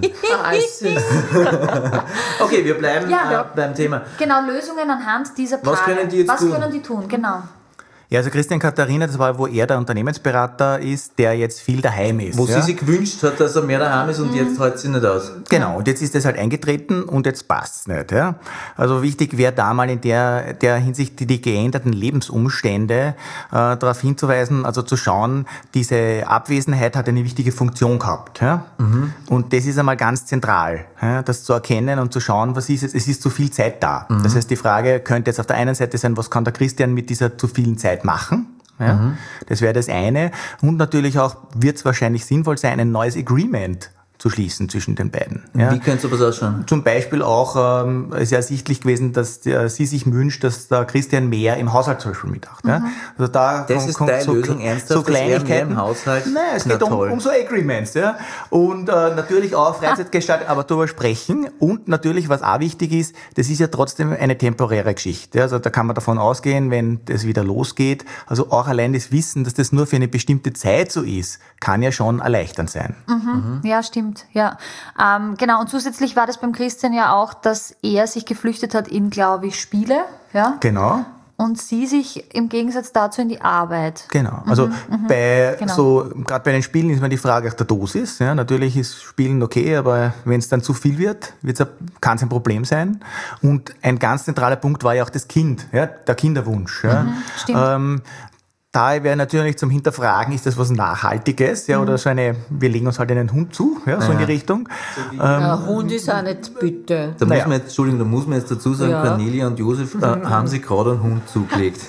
[SPEAKER 1] Okay, wir bleiben
[SPEAKER 6] Ja,
[SPEAKER 1] äh,
[SPEAKER 6] ja.
[SPEAKER 1] beim Thema.
[SPEAKER 6] Genau, Lösungen anhand dieser Paare.
[SPEAKER 1] Was können die jetzt
[SPEAKER 6] Was
[SPEAKER 1] tun?
[SPEAKER 6] können die tun, genau.
[SPEAKER 7] Ja, also Christian Katharina, das war, wo er der Unternehmensberater ist, der jetzt viel daheim ist.
[SPEAKER 1] Wo
[SPEAKER 7] ja?
[SPEAKER 1] sie sich gewünscht hat, dass er mehr daheim ist und jetzt hält sie nicht aus.
[SPEAKER 7] Genau, und jetzt ist das halt eingetreten und jetzt passt's nicht. Ja? Also wichtig wäre da mal in der, der Hinsicht die, die geänderten Lebensumstände äh, darauf hinzuweisen, also zu schauen, diese Abwesenheit hat eine wichtige Funktion gehabt. Ja? Mhm. Und das ist einmal ganz zentral, ja? Das zu erkennen und zu schauen, was ist es, es ist zu viel Zeit da. Mhm. Das heißt, die Frage könnte jetzt auf der einen Seite sein, was kann der Christian mit dieser zu vielen Zeit machen? Ja, mhm. Das wäre das eine. Und natürlich auch wird es wahrscheinlich sinnvoll sein, ein neues Agreement zu schließen zwischen den beiden. Ja.
[SPEAKER 1] Wie könnte sowas ausschauen?
[SPEAKER 7] Zum Beispiel auch ähm, ist ja ersichtlich gewesen, dass der, sie sich wünscht, dass der Christian mehr im Haushalt zum Beispiel mitmacht. Ja. Also da
[SPEAKER 1] Das
[SPEAKER 7] kommt-
[SPEAKER 1] ist
[SPEAKER 7] kommt
[SPEAKER 1] deine
[SPEAKER 7] so,
[SPEAKER 1] Lösung,
[SPEAKER 7] so
[SPEAKER 1] ernsthaft, dass er mehr
[SPEAKER 7] Kleinigkeiten.
[SPEAKER 1] im Haushalt?
[SPEAKER 7] Nein, es
[SPEAKER 1] Na
[SPEAKER 7] geht um,
[SPEAKER 1] toll.
[SPEAKER 7] um so Agreements. Ja. Und äh, natürlich auch Freizeitgestaltung, aber darüber sprechen. Und natürlich, was auch wichtig ist, das ist ja trotzdem eine temporäre Geschichte. Also da kann man davon ausgehen, wenn das wieder losgeht. Also auch allein das Wissen, dass das nur für eine bestimmte Zeit so ist, kann ja schon erleichternd sein.
[SPEAKER 6] Mhm. Ja, stimmt. Ja, ähm, genau. Und zusätzlich war das beim Christian ja auch, dass er sich geflüchtet hat in, glaube ich, Spiele. Ja.
[SPEAKER 7] Genau.
[SPEAKER 6] Und sie sich im Gegensatz dazu in die Arbeit.
[SPEAKER 7] Genau. Also bei
[SPEAKER 6] Genau.
[SPEAKER 7] so gerade bei den Spielen ist immer die Frage nach der Dosis. Ja, natürlich ist Spielen okay, aber wenn es dann zu viel wird, kann es ein Problem sein. Und ein ganz zentraler Punkt war ja auch das Kind, ja, der Kinderwunsch. Ja.
[SPEAKER 6] Mhm, stimmt.
[SPEAKER 7] Ähm, da wäre natürlich zum Hinterfragen, ist das was Nachhaltiges, ja, oder so eine, wir legen uns halt einen Hund zu, ja, so in die Richtung.
[SPEAKER 3] Ein Hund ist auch nicht, bitte.
[SPEAKER 1] Da
[SPEAKER 7] Naja.
[SPEAKER 1] muss man jetzt, Entschuldigung, da muss man jetzt dazu sagen,
[SPEAKER 3] Ja.
[SPEAKER 1] Cornelia und Josef äh, haben sich gerade einen Hund zugelegt.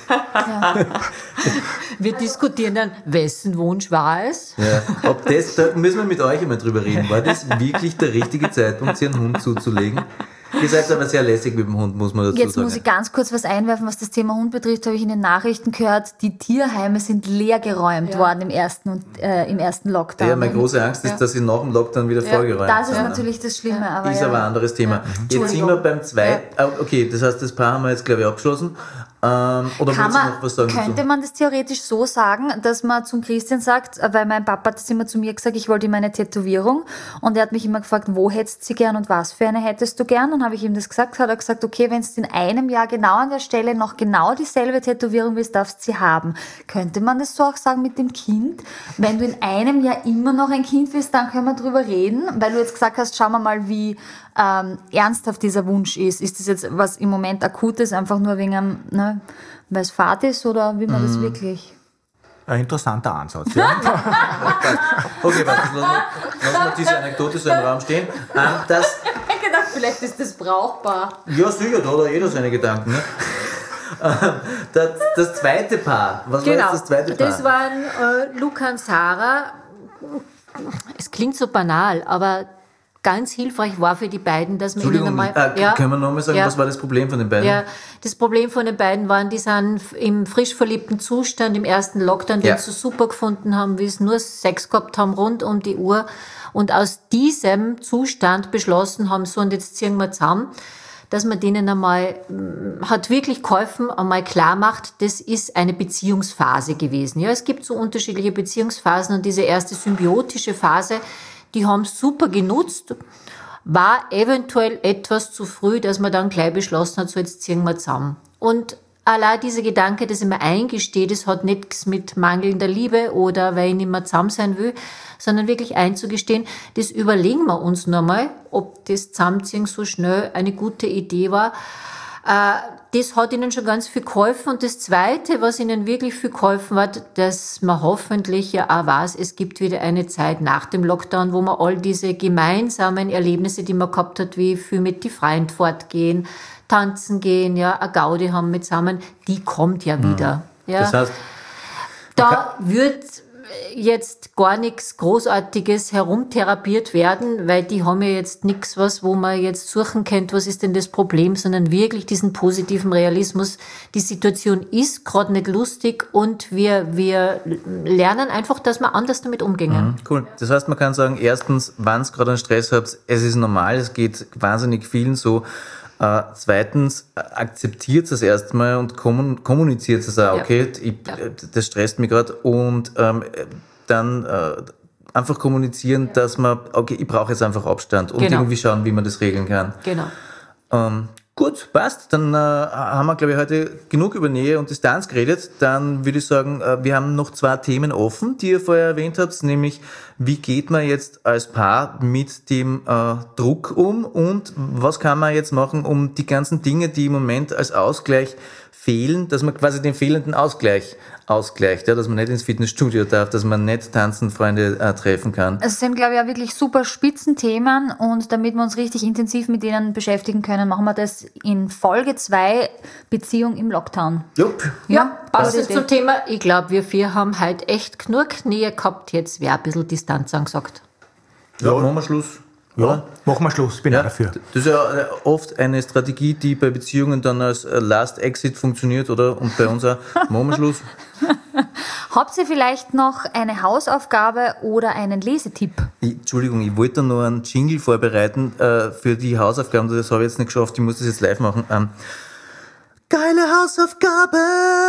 [SPEAKER 3] Wir diskutieren dann, wessen Wunsch war es?
[SPEAKER 1] Ja. Ob das, da müssen wir mit euch einmal drüber reden. War das wirklich der richtige Zeitpunkt, sich einen Hund zuzulegen? Ihr seid aber sehr lässig mit dem Hund, muss man dazu
[SPEAKER 6] Jetzt
[SPEAKER 1] sagen.
[SPEAKER 6] muss ich ganz kurz was einwerfen, was das Thema Hund betrifft, habe ich in den Nachrichten gehört, die Tierheime sind leergeräumt
[SPEAKER 3] Ja.
[SPEAKER 6] worden im ersten, und, äh, im ersten Lockdown.
[SPEAKER 1] ja, meine große Angst ist, dass sie nach dem Lockdown wieder vorgeräumt
[SPEAKER 6] Das ist
[SPEAKER 1] werden.
[SPEAKER 6] natürlich das Schlimme. Aber
[SPEAKER 1] Ist
[SPEAKER 6] ja.
[SPEAKER 1] aber ein anderes Thema. Jetzt sind
[SPEAKER 6] Entschuldigung.
[SPEAKER 1] wir beim zweiten. Ah, okay, das heißt, das Paar haben wir jetzt, glaube ich, abgeschlossen. Ähm, oder
[SPEAKER 6] Kann
[SPEAKER 1] willst du
[SPEAKER 6] man,
[SPEAKER 1] noch was sagen
[SPEAKER 6] könnte
[SPEAKER 1] dazu?
[SPEAKER 6] man das theoretisch so sagen, dass man zum Christian sagt, weil mein Papa hat das immer zu mir gesagt, ich wollte ihm eine Tätowierung und er hat mich immer gefragt, wo hättest du sie gern und was für eine hättest du gern? Und habe ich ihm das gesagt, hat er gesagt, okay, wenn du in einem Jahr genau an der Stelle noch genau dieselbe Tätowierung willst, darfst du sie haben. Könnte man das so auch sagen mit dem Kind? Wenn du in einem Jahr immer noch ein Kind willst, dann können wir drüber reden, weil du jetzt gesagt hast, schauen wir mal, wie ähm, ernsthaft dieser Wunsch ist. Ist das jetzt was im Moment Akutes, einfach nur wegen einem, ne, weil es Fahrt ist oder wie man das wirklich...
[SPEAKER 7] Ein interessanter Ansatz. Ja.
[SPEAKER 1] Okay, warte, lassen wir, lassen wir diese Anekdote so im Raum stehen. Ähm, das,
[SPEAKER 3] Ich habe gedacht, vielleicht ist das brauchbar.
[SPEAKER 1] ja, sicher, da hat ja jeder seine Gedanken. Ne? Ähm, das, das zweite Paar. Was war
[SPEAKER 3] Genau,
[SPEAKER 1] jetzt das zweite Paar?
[SPEAKER 3] das waren äh, Luca und Sarah. Es klingt so banal, aber ganz hilfreich war für die beiden, dass man ihnen
[SPEAKER 1] Entschuldigung,
[SPEAKER 3] einmal...
[SPEAKER 1] äh, können wir nochmal sagen,
[SPEAKER 3] ja.
[SPEAKER 1] was war das Problem von den beiden?
[SPEAKER 3] Ja, das Problem von den beiden waren, die sind im frisch verliebten Zustand im ersten Lockdown, den
[SPEAKER 1] Ja.
[SPEAKER 3] sie so super gefunden haben, wie sie nur Sex gehabt haben rund um die Uhr und aus diesem Zustand beschlossen haben, so und jetzt ziehen wir zusammen. dass man denen einmal, hat wirklich geholfen, einmal klar macht, das ist eine Beziehungsphase gewesen. Ja, es gibt so unterschiedliche Beziehungsphasen und diese erste symbiotische Phase, die haben super genutzt, war eventuell etwas zu früh, dass man dann gleich beschlossen hat, so jetzt ziehen wir zusammen. Und allein dieser Gedanke, dass ich mir eingestehe, das hat nichts mit mangelnder Liebe oder weil ich nicht mehr zusammen sein will, sondern wirklich einzugestehen, das überlegen wir uns nochmal, ob das Zusammenziehen so schnell eine gute Idee war. Das hat ihnen schon ganz viel geholfen. Und das Zweite, was ihnen wirklich viel geholfen hat, dass man hoffentlich ja auch weiß, es gibt wieder eine Zeit nach dem Lockdown, wo man all diese gemeinsamen Erlebnisse, die man gehabt hat, wie viel mit die Freund fortgehen, tanzen gehen, ja, eine Gaudi haben mit zusammen, die kommt ja wieder. Ja.
[SPEAKER 1] Das heißt,
[SPEAKER 3] da wird jetzt gar nichts Großartiges herumtherapiert werden, weil die haben ja jetzt nichts, was, wo man jetzt suchen kennt, was ist denn das Problem, sondern wirklich diesen positiven Realismus. Die Situation ist gerade nicht lustig und wir, wir lernen einfach, dass wir anders damit umgehen.
[SPEAKER 1] Mhm, cool. Das heißt, man kann sagen, erstens, wenn es gerade einen Stress habt, es ist normal, es geht wahnsinnig vielen so. Uh, zweitens, akzeptiert es erstmal und kommuniziert es auch, okay, ich, ja. das stresst mich gerade und ähm, dann äh, einfach kommunizieren, ja. dass man, okay, ich brauche jetzt einfach Abstand und genau. irgendwie schauen, wie man das regeln kann.
[SPEAKER 3] Genau.
[SPEAKER 1] Ähm, gut, passt. Dann äh, haben wir, glaube ich, heute genug über Nähe und Distanz geredet. Dann würde ich sagen, äh, wir haben noch zwei Themen offen, die ihr vorher erwähnt habt, nämlich wie geht man jetzt als Paar mit dem äh, Druck um und was kann man jetzt machen, um die ganzen Dinge, die im Moment als Ausgleich fehlen, dass man quasi den fehlenden Ausgleich ausgleicht, ja, dass man nicht ins Fitnessstudio darf, dass man nicht tanzen, Freunde äh, treffen kann.
[SPEAKER 6] Es sind, glaube ich, auch wirklich super Spitzenthemen und damit wir uns richtig intensiv mit denen beschäftigen können, machen wir das in Folge zwei, Beziehung im Lockdown.
[SPEAKER 1] Jupp.
[SPEAKER 3] Ja, ja, passt es zum Thema. Ich glaube, wir vier haben halt echt genug Nähe gehabt, jetzt wäre ein bisschen Distanz angesagt.
[SPEAKER 1] Ja, ja, machen wir Schluss.
[SPEAKER 7] Ja, machen wir Schluss, bin ja, dafür.
[SPEAKER 1] Das ist ja oft eine Strategie, die bei Beziehungen dann als Last Exit funktioniert, oder? Und bei uns auch, machen wir Schluss.
[SPEAKER 6] Habt ihr vielleicht noch eine Hausaufgabe oder einen Lesetipp?
[SPEAKER 1] Ich, Entschuldigung, ich wollte noch einen Jingle vorbereiten äh, für die Hausaufgaben, das habe ich jetzt nicht geschafft, ich muss das jetzt live machen. Ähm, geile Hausaufgabe!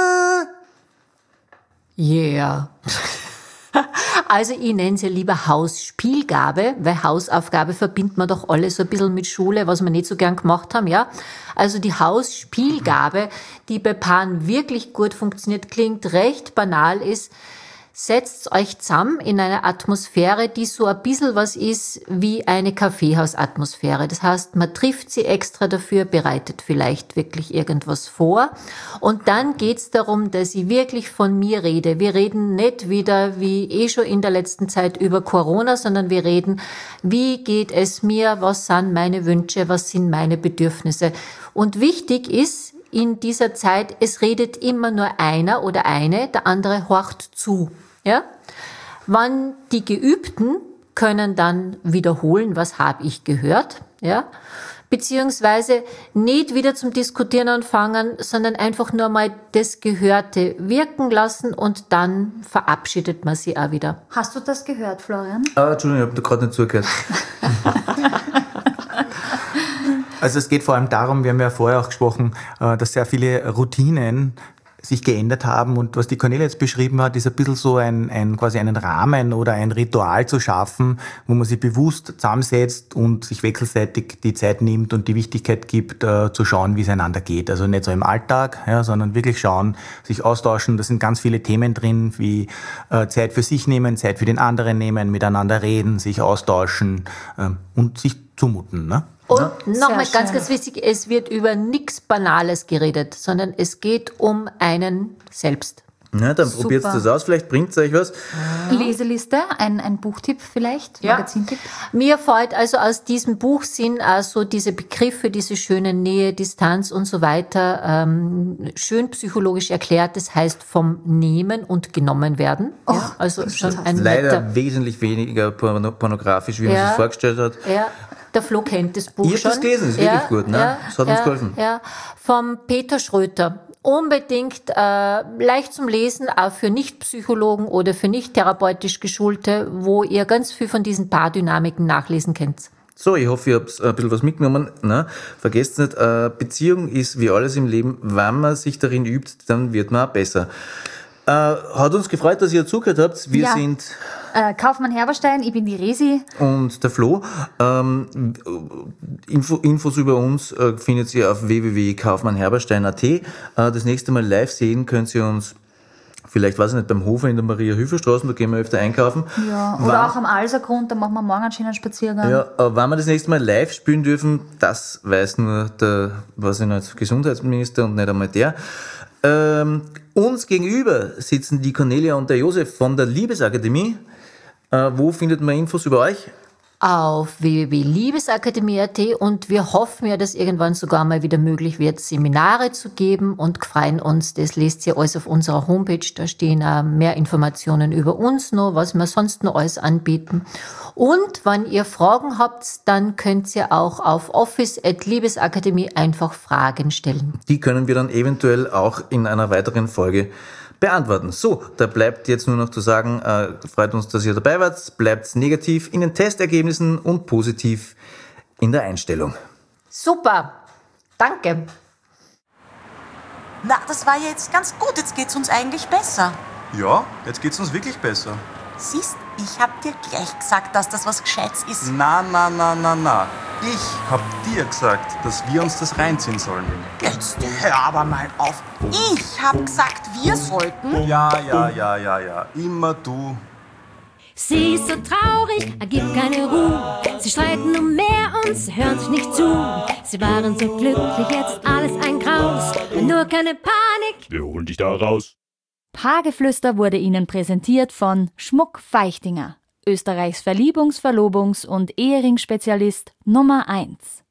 [SPEAKER 3] Yeah. Also ich nenne sie lieber Hausspielgabe, weil Hausaufgabe verbindet man doch alle so ein bisschen mit Schule, was wir nicht so gern gemacht haben, ja. Also die Hausspielgabe, die bei Paaren wirklich gut funktioniert, klingt recht banal, ist, setzt euch zusammen in einer Atmosphäre, die so ein bisschen was ist wie eine Kaffeehausatmosphäre. Das heißt, man trifft sie extra dafür, bereitet vielleicht wirklich irgendwas vor. Und dann geht's darum, dass ich wirklich von mir rede. Wir reden nicht wieder, wie eh schon in der letzten Zeit, über Corona, sondern wir reden, wie geht es mir, was sind meine Wünsche, was sind meine Bedürfnisse. Und wichtig ist, in dieser Zeit, es redet immer nur einer oder eine, der andere horcht zu. Ja? Wann die Geübten können dann wiederholen, was habe ich gehört, ja? Beziehungsweise nicht wieder zum Diskutieren anfangen, sondern einfach nur mal das Gehörte wirken lassen und dann verabschiedet man sie auch wieder.
[SPEAKER 6] Hast du das gehört, Florian?
[SPEAKER 1] Ah, Entschuldigung, ich habe da gerade nicht zugehört.
[SPEAKER 7] Also es geht vor allem darum, wir haben ja vorher auch gesprochen, dass sehr viele Routinen sich geändert haben und was die Cornelia jetzt beschrieben hat, ist ein bisschen so ein, ein quasi einen Rahmen oder ein Ritual zu schaffen, wo man sich bewusst zusammensetzt und sich wechselseitig die Zeit nimmt und die Wichtigkeit gibt, äh, zu schauen, wie es einander geht. Also nicht so im Alltag, ja, sondern wirklich schauen, sich austauschen. Da sind ganz viele Themen drin, wie äh, Zeit für sich nehmen, Zeit für den anderen nehmen, miteinander reden, sich austauschen äh, und sich zumuten, ne?
[SPEAKER 3] Und ja. nochmal ganz, ganz wichtig, es wird über nichts Banales geredet, sondern es geht um einen selbst.
[SPEAKER 1] Ja, dann Super. Probiert das aus, vielleicht bringt es euch was.
[SPEAKER 6] Leseliste, ein, ein Buchtipp vielleicht,
[SPEAKER 3] ja.
[SPEAKER 6] Magazintipp.
[SPEAKER 3] Mir fällt also aus diesem Buch sind also diese Begriffe, diese schöne Nähe, Distanz und so weiter, ähm, schön psychologisch erklärt. Das heißt vom Nehmen und genommen werden.
[SPEAKER 6] Oh,
[SPEAKER 3] ja, also schon ein
[SPEAKER 1] leider
[SPEAKER 3] netter,
[SPEAKER 1] wesentlich weniger pornografisch, wie man
[SPEAKER 3] ja.
[SPEAKER 1] sich vorgestellt hat.
[SPEAKER 3] Ja. Der Flo kennt das Buch schon.
[SPEAKER 1] Ich habe das gelesen, das ist
[SPEAKER 3] ja,
[SPEAKER 1] wirklich gut, ne?
[SPEAKER 3] Ja,
[SPEAKER 1] das hat
[SPEAKER 3] ja,
[SPEAKER 1] uns geholfen.
[SPEAKER 3] Ja, vom Peter Schröter. Unbedingt äh, leicht zum Lesen, auch für Nicht-Psychologen oder für nicht therapeutisch Geschulte, wo ihr ganz viel von diesen Paardynamiken nachlesen könnt.
[SPEAKER 1] So, ich hoffe, ihr habt ein bisschen was mitgenommen. Na, vergesst nicht, äh, Beziehung ist wie alles im Leben, wenn man sich darin übt, dann wird man auch besser. Äh, hat uns gefreut, dass ihr zugehört habt. Wir
[SPEAKER 6] Ja.
[SPEAKER 1] sind
[SPEAKER 6] Äh, Kaufmann Herberstein, ich bin die Resi.
[SPEAKER 1] und der Flo. Ähm, Info, Infos über uns äh, findet ihr auf w w w punkt kaufmann herberstein punkt a t. Äh, das nächste Mal live sehen könnt ihr uns vielleicht, weiß ich nicht, beim Hofer in der Maria-Hilfer-Straße, da gehen wir öfter einkaufen.
[SPEAKER 6] Ja, oder
[SPEAKER 1] Wann-
[SPEAKER 6] auch am Alsergrund, da machen wir morgen einen schönen Spaziergang.
[SPEAKER 1] Ja, aber wann wir das nächste Mal live spielen dürfen, das weiß nur der, weiß ich nicht, Gesundheitsminister und nicht einmal der. Ähm, uns gegenüber sitzen die Cornelia und der Josef von der Liebesakademie. Äh, wo findet man Infos über euch?
[SPEAKER 3] Auf w w w punkt liebesakademie punkt a t und wir hoffen ja, dass irgendwann sogar mal wieder möglich wird, Seminare zu geben und freuen uns, das lest ihr alles auf unserer Homepage, da stehen auch mehr Informationen über uns noch, was wir sonst noch alles anbieten. Und wenn ihr Fragen habt, dann könnt ihr auch auf office at liebesakademie einfach Fragen stellen.
[SPEAKER 1] Die können wir dann eventuell auch in einer weiteren Folge beantworten. So, da bleibt jetzt nur noch zu sagen, äh, freut uns, dass ihr dabei wart, bleibt negativ in den Testergebnissen und positiv in der Einstellung.
[SPEAKER 3] Super, danke.
[SPEAKER 5] Na, das war ja jetzt ganz gut. Jetzt geht's uns eigentlich besser.
[SPEAKER 2] Ja, jetzt geht's uns wirklich besser.
[SPEAKER 5] Siehst, ich hab dir gleich gesagt, dass das was Gescheites ist.
[SPEAKER 2] Na, na, na, na, na. Ich hab dir gesagt, dass wir uns das reinziehen sollen.
[SPEAKER 5] Jetzt hör aber mal auf. Ich hab gesagt, wir sollten.
[SPEAKER 2] Ja, ja, ja, ja, ja. Immer du.
[SPEAKER 4] Sie ist so traurig, er gibt keine Ruhe. Sie streiten um mehr und sie hören sich nicht zu. Sie waren so glücklich, jetzt alles ein Graus. Nur keine Panik.
[SPEAKER 8] Wir holen dich da raus.
[SPEAKER 6] Paargeflüster wurde Ihnen präsentiert von Schmuck Feichtinger, Österreichs Verliebungs-, Verlobungs- und Ehering-Spezialist Nummer eins.